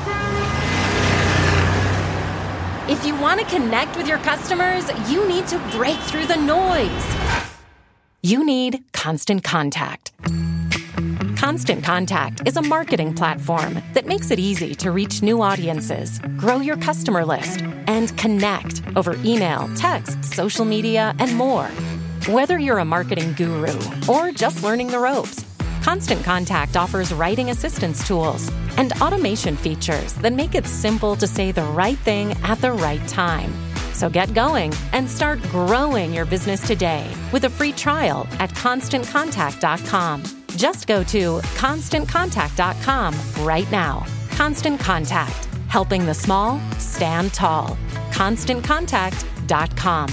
If you want to connect with your customers, you need to break through the noise. You need Constant Contact. Constant Contact is a marketing platform that makes it easy to reach new audiences, grow your customer list, and connect over email, text, social media, and more. Whether you're a marketing guru or just learning the ropes, Constant Contact offers writing assistance tools and automation features that make it simple to say the right thing at the right time. So get going and start growing your business today with a free trial at constant contact dot com. Just go to constant contact dot com right now. Constant Contact, helping the small stand tall. constant contact dot com.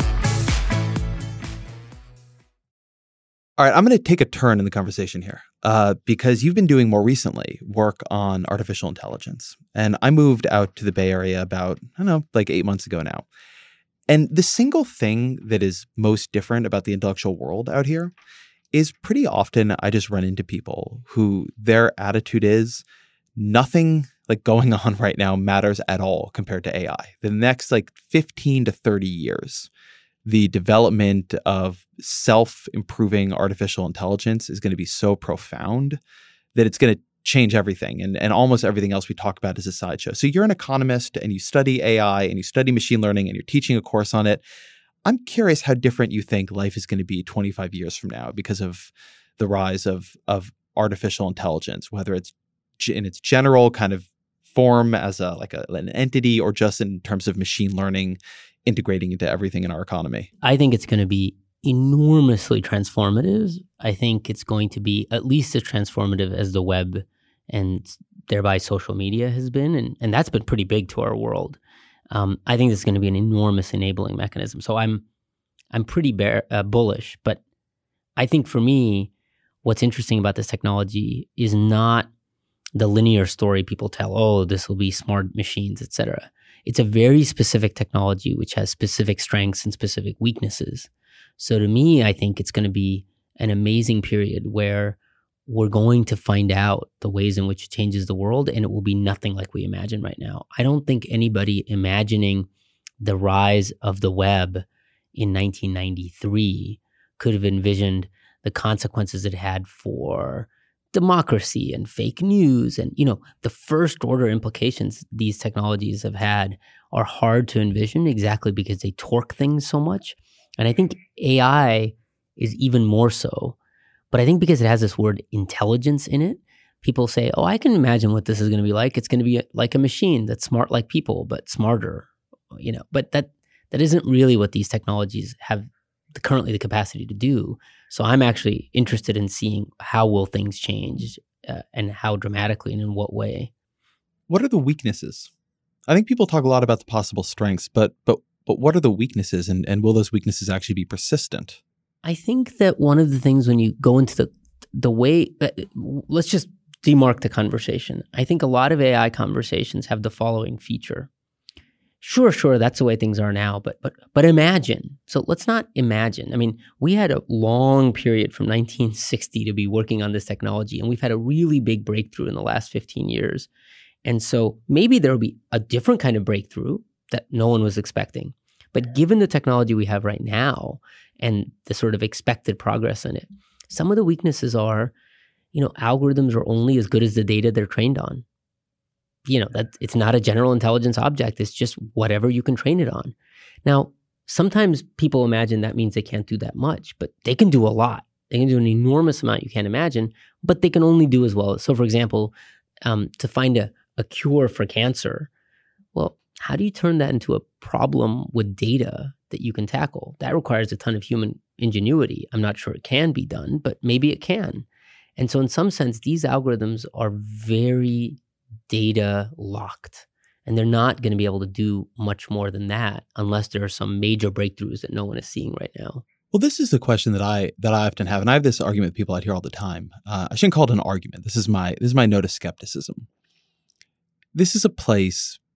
All right, I'm going to take a turn in the conversation here uh, because you've been doing more recently work on artificial intelligence. And I moved out to the Bay Area about, I don't know, like eight months ago now. And the single thing that is most different about the intellectual world out here is pretty often I just run into people who their attitude is nothing like going on right now matters at all compared to A I. The next like fifteen to thirty years, the development of self-improving artificial intelligence is going to be so profound that it's going to change everything. And, and almost everything else we talk about is a sideshow. So you're an economist and you study A I and you study machine learning and you're teaching a course on it. I'm curious how different you think life is going to be twenty-five years from now because of the rise of, of artificial intelligence, whether it's in its general kind of form as a like a, an entity or just in terms of machine learning integrating into everything in our economy. I think it's going to be enormously transformative. I think it's going to be at least as transformative as the web and thereby social media has been. And, and that's been pretty big to our world. Um, I think this is going to be an enormous enabling mechanism. So I'm I'm pretty bear, uh, bullish. But I think for me, what's interesting about this technology is not the linear story people tell, oh, this will be smart machines, et cetera. It's a very specific technology which has specific strengths and specific weaknesses. So to me, I think it's going to be an amazing period where we're going to find out the ways in which it changes the world, and it will be nothing like we imagine right now. I don't think anybody imagining the rise of the web in nineteen ninety-three could have envisioned the consequences it had for democracy and fake news. And, you know, the first order implications these technologies have had are hard to envision exactly because they torque things so much. And I think A I is even more so. But I think because it has this word intelligence in it, people say, oh, I can imagine what this is going to be like. It's going to be like a machine that's smart like people, but smarter, you know. But that that isn't really what these technologies have the, currently the capacity to do. So I'm actually interested in seeing how will things change uh, and how dramatically and in what way. What are the weaknesses? I think people talk a lot about the possible strengths, but but but what are the weaknesses, and, and will those weaknesses actually be persistent? I think that one of the things when you go into the the way, uh, let's just demark the conversation. I think a lot of A I conversations have the following feature. Sure, sure, that's the way things are now, but but but imagine. So let's not imagine. I mean, we had a long period from nineteen sixty to be working on this technology, and we've had a really big breakthrough in the last fifteen years. And so maybe there will be a different kind of breakthrough that no one was expecting. But given the technology we have right now and the sort of expected progress in it, some of the weaknesses are, you know, algorithms are only as good as the data they're trained on. You know, that it's not a general intelligence object. It's just whatever you can train it on. Now, sometimes people imagine that means they can't do that much, but they can do a lot. They can do an enormous amount you can't imagine, but they can only do as well. So, for example, um, to find a, a cure for cancer, well, how do you turn that into a problem with data that you can tackle? That requires a ton of human ingenuity. I'm not sure it can be done, but maybe it can. And so in some sense, these algorithms are very data locked, and they're not going to be able to do much more than that unless there are some major breakthroughs that no one is seeing right now. Well, this is the question that I that I often have, and I have this argument with people out here all the time. Uh, I shouldn't call it an argument. This is my this is my note of skepticism. This is a place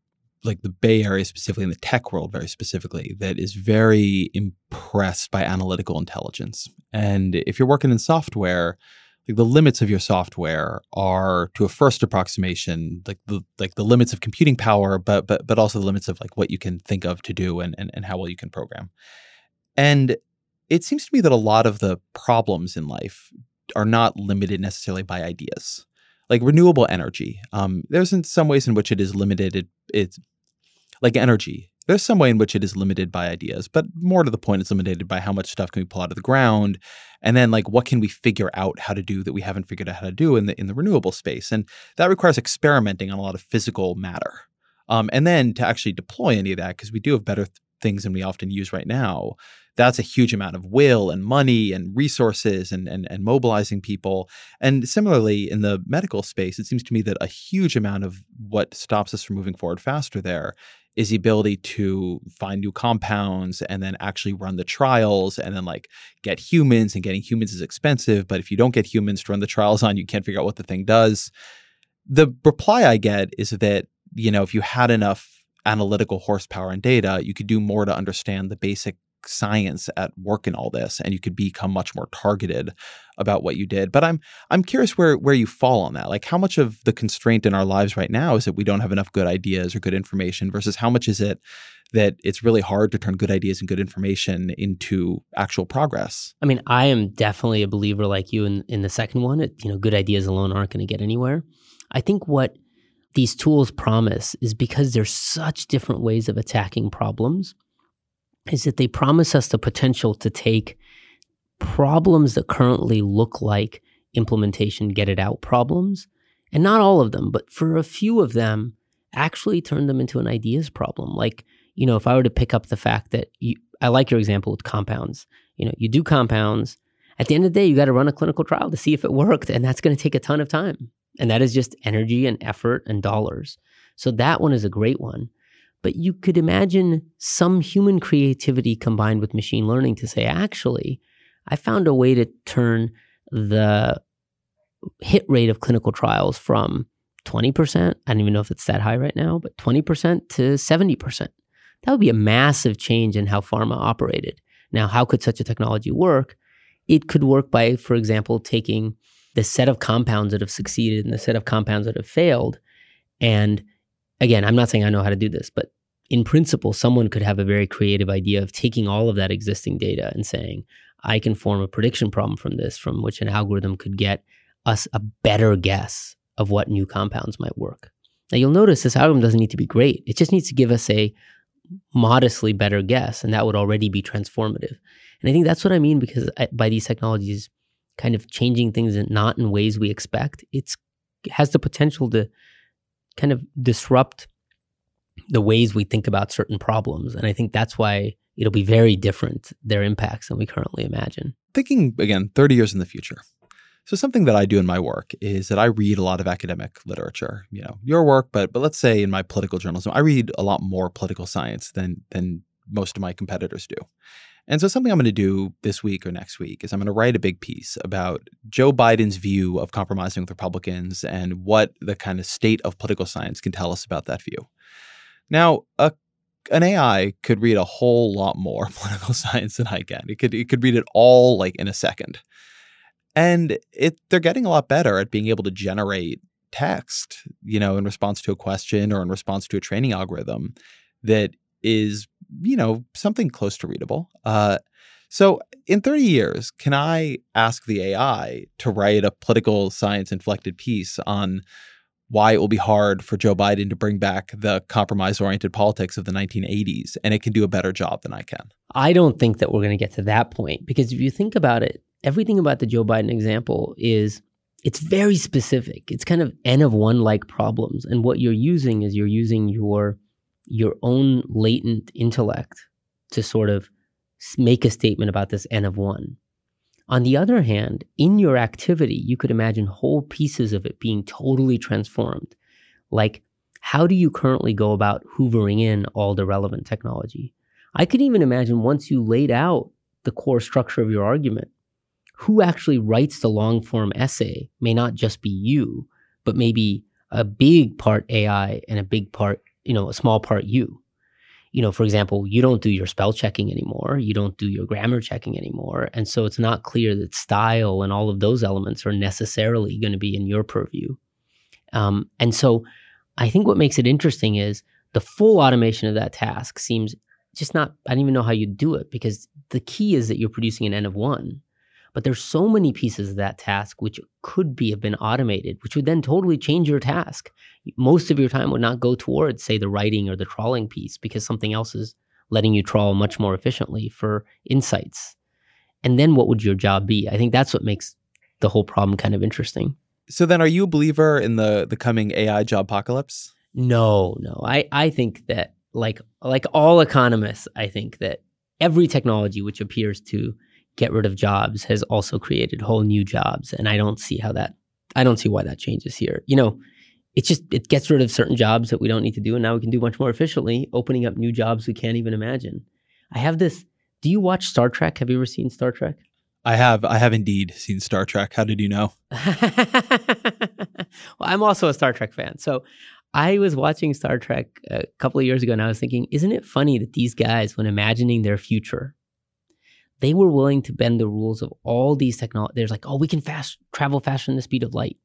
like the Bay Area specifically, in the tech world very specifically, that is very impressed by analytical intelligence. And if you're working in software, like the limits of your software are, to a first approximation, like the like the limits of computing power, but but but also the limits of like what you can think of to do and and, and how well you can program. And it seems to me that a lot of the problems in life are not limited necessarily by ideas. Like renewable energy, um, there's in some ways in which it is limited. It, it's like energy. There's some way in which it is limited by ideas, but more to the point, it's limited by how much stuff can we pull out of the ground, and then like what can we figure out how to do that we haven't figured out how to do in the in the renewable space, and that requires experimenting on a lot of physical matter, um, and then to actually deploy any of that, because we do have better th- things than we often use right now. That's a huge amount of will and money and resources and, and and mobilizing people. And similarly, in the medical space, it seems to me that a huge amount of what stops us from moving forward faster there is the ability to find new compounds and then actually run the trials and then like get humans, and getting humans is expensive. But if you don't get humans to run the trials on, you can't figure out what the thing does. The reply I get is that, you know, if you had enough analytical horsepower and data, you could do more to understand the basic science at work in all this, and you could become much more targeted about what you did. But I'm I'm curious where where you fall on that. Like, how much of the constraint in our lives right now is that we don't have enough good ideas or good information, versus how much is it that it's really hard to turn good ideas and good information into actual progress? I mean, I am definitely a believer like you in in the second one. It, you know, good ideas alone aren't going to get anywhere. I think what these tools promise is, because there's such different ways of attacking problems, is that they promise us the potential to take problems that currently look like implementation get it out problems, and not all of them, but for a few of them, actually turn them into an ideas problem. Like, you know, if I were to pick up the fact that you, I like your example with compounds. You know, you do compounds. At the end of the day, you got to run a clinical trial to see if it worked, and that's going to take a ton of time. And that is just energy and effort and dollars. So that one is a great one. But you could imagine some human creativity combined with machine learning to say, actually, I found a way to turn the hit rate of clinical trials from twenty percent, I don't even know if it's that high right now, but twenty percent to seventy percent. That would be a massive change in how pharma operated. Now, how could such a technology work? It could work by, for example, taking the set of compounds that have succeeded and the set of compounds that have failed. And again, I'm not saying I know how to do this, but in principle, someone could have a very creative idea of taking all of that existing data and saying, I can form a prediction problem from this, from which an algorithm could get us a better guess of what new compounds might work. Now, you'll notice this algorithm doesn't need to be great. It just needs to give us a modestly better guess, and that would already be transformative. And I think that's what I mean, because I, by these technologies kind of changing things and not in ways we expect, it's, it has the potential to kind of disrupt the ways we think about certain problems. And I think that's why it'll be very different, their impacts, than we currently imagine. Thinking, again, thirty years in the future. So something that I do in my work is that I read a lot of academic literature, you know, your work, but but let's say in my political journalism, I read a lot more political science than than most of my competitors do. And so something I'm going to do this week or next week is I'm going to write a big piece about Joe Biden's view of compromising with Republicans and what the kind of state of political science can tell us about that view. Now, a, an A I could read a whole lot more political science than I can. It could it could read it all like in a second. And it they're getting a lot better at being able to generate text, you know, in response to a question or in response to a training algorithm that is, you know, something close to readable. Uh, so in thirty years, can I ask the A I to write a political science inflected piece on why it will be hard for Joe Biden to bring back the compromise-oriented politics of the nineteen eighties, and it can do a better job than I can? I don't think that we're going to get to that point, because if you think about it, everything about the Joe Biden example is, it's very specific. It's kind of N of one like problems. And what you're using is you're using your your own latent intellect to sort of make a statement about this N of one. On the other hand, in your activity, you could imagine whole pieces of it being totally transformed. Like, how do you currently go about hoovering in all the relevant technology? I could even imagine, once you laid out the core structure of your argument, who actually writes the long form essay may not just be you, but maybe a big part A I and a big part you know, a small part you. You know, for example, you don't do your spell checking anymore. You don't do your grammar checking anymore. And so it's not clear that style and all of those elements are necessarily going to be in your purview. Um, and so I think what makes it interesting is the full automation of that task seems just not, I don't even know how you do it, because the key is that you're producing an N of one. But there's so many pieces of that task which could be have been automated, which would then totally change your task. Most of your time would not go towards, say, the writing or the trawling piece, because something else is letting you trawl much more efficiently for insights. And then what would your job be? I think that's what makes the whole problem kind of interesting. So then are you a believer in the the coming A I job apocalypse? No, no. I, I think that like like all economists, I think that every technology which appears to get rid of jobs has also created whole new jobs. And I don't see how that, I don't see why that changes here. You know, it's just, it gets rid of certain jobs that we don't need to do. And now we can do much more efficiently, opening up new jobs we can't even imagine. I have this, do you watch Star Trek? Have you ever seen Star Trek? I have. I have indeed seen Star Trek. How did you know? Well, I'm also a Star Trek fan. So I was watching Star Trek a couple of years ago and I was thinking, isn't it funny that these guys, when imagining their future, they were willing to bend the rules of all these technologies. There's like, oh, we can fast travel faster than the speed of light.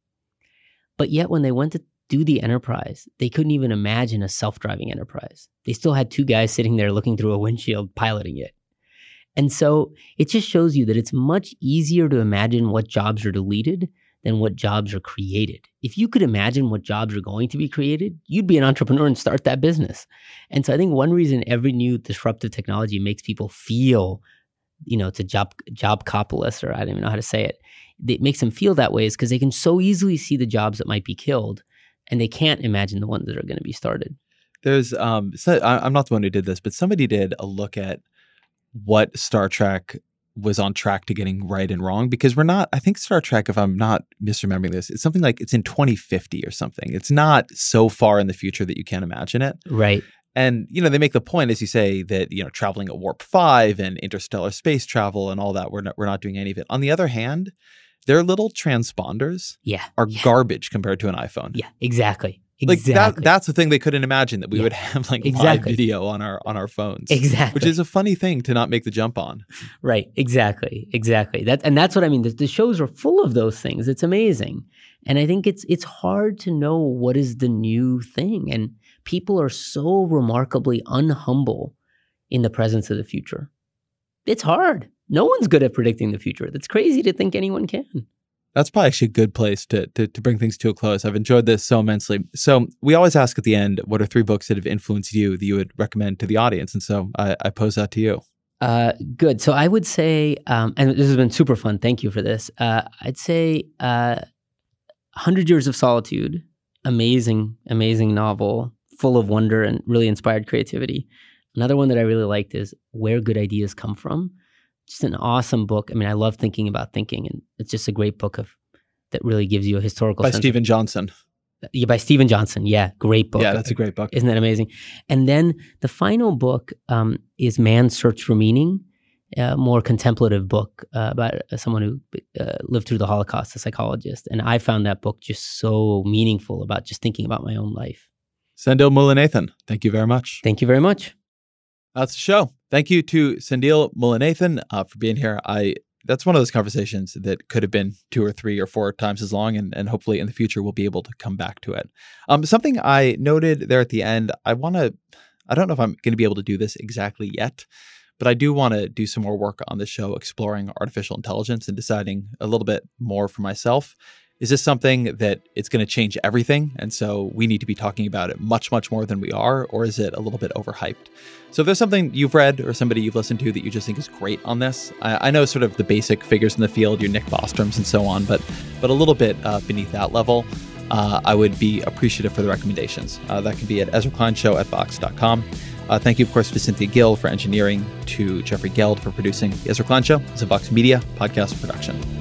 But yet when they went to do the Enterprise, they couldn't even imagine a self-driving Enterprise. They still had two guys sitting there looking through a windshield piloting it. And so it just shows you that it's much easier to imagine what jobs are deleted than what jobs are created. If you could imagine what jobs are going to be created, you'd be an entrepreneur and start that business. And so I think one reason every new disruptive technology makes people feel, you know, it's a job jobcopolis, or I don't even know how to say it. It makes them feel that way is because they can so easily see the jobs that might be killed, and they can't imagine the ones that are going to be started. There's, um, so I, I'm not the one who did this, but somebody did a look at what Star Trek was on track to getting right and wrong, because we're not, I think Star Trek, if I'm not misremembering this, it's something like it's in twenty fifty or something. It's not so far in the future that you can't imagine it. Right. And, you know, they make the point, as you say, that, you know, traveling at warp five and interstellar space travel and all that, we're not, we're not doing any of it. On the other hand, their little transponders yeah, are yeah. garbage compared to an iPhone. Yeah, exactly. Like exactly. that, that's the thing they couldn't imagine, that we yeah. would have like exactly. live video on our on our phones. Exactly. Which is a funny thing to not make the jump on. Right. Exactly. Exactly. That and that's what I mean. The, the shows are full of those things. It's amazing. And I think it's it's hard to know what is the new thing. And people are so remarkably unhumble in the presence of the future. It's hard. No one's good at predicting the future. That's crazy to think anyone can. That's probably actually a good place to, to to bring things to a close. I've enjoyed this so immensely. So we always ask at the end, what are three books that have influenced you that you would recommend to the audience? And so I, I pose that to you. Uh, good. So I would say, um, and this has been super fun. Thank you for this. Uh, I'd say uh, one hundred Years of Solitude. Amazing, amazing novel, full of wonder and really inspired creativity. Another one that I really liked is Where Good Ideas Come From. Just an awesome book. I mean, I love thinking about thinking, and it's just a great book of that really gives you a historical By sense. Stephen of, Johnson. Yeah, by Stephen Johnson. Yeah, great book. Yeah, that's a great book. Isn't that amazing? And then the final book um, is Man's Search for Meaning, a more contemplative book uh, about someone who uh, lived through the Holocaust, a psychologist. And I found that book just so meaningful about just thinking about my own life. Sendhil Mullainathan, thank you very much. Thank you very much. That's the show. Thank you to Sendhil Mullainathan uh, for being here. I That's one of those conversations that could have been two or three or four times as long, and, and hopefully in the future we'll be able to come back to it. Um, something I noted there at the end, I want to, I don't know if I'm going to be able to do this exactly yet, but I do want to do some more work on the show exploring artificial intelligence and deciding a little bit more for myself. Is this something that it's going to change everything, and so we need to be talking about it much, much more than we are, or is it a little bit overhyped? So if there's something you've read or somebody you've listened to that you just think is great on this, I, I know sort of the basic figures in the field, your Nick Bostrom's and so on, but but a little bit uh, beneath that level, uh, I would be appreciative for the recommendations. Uh, that can be at Ezra Klein Show at Vox dot com. Uh, thank you, of course, to Cynthia Gill for engineering, to Jeffrey Geld for producing. The Ezra Klein Show is a Vox Media podcast production.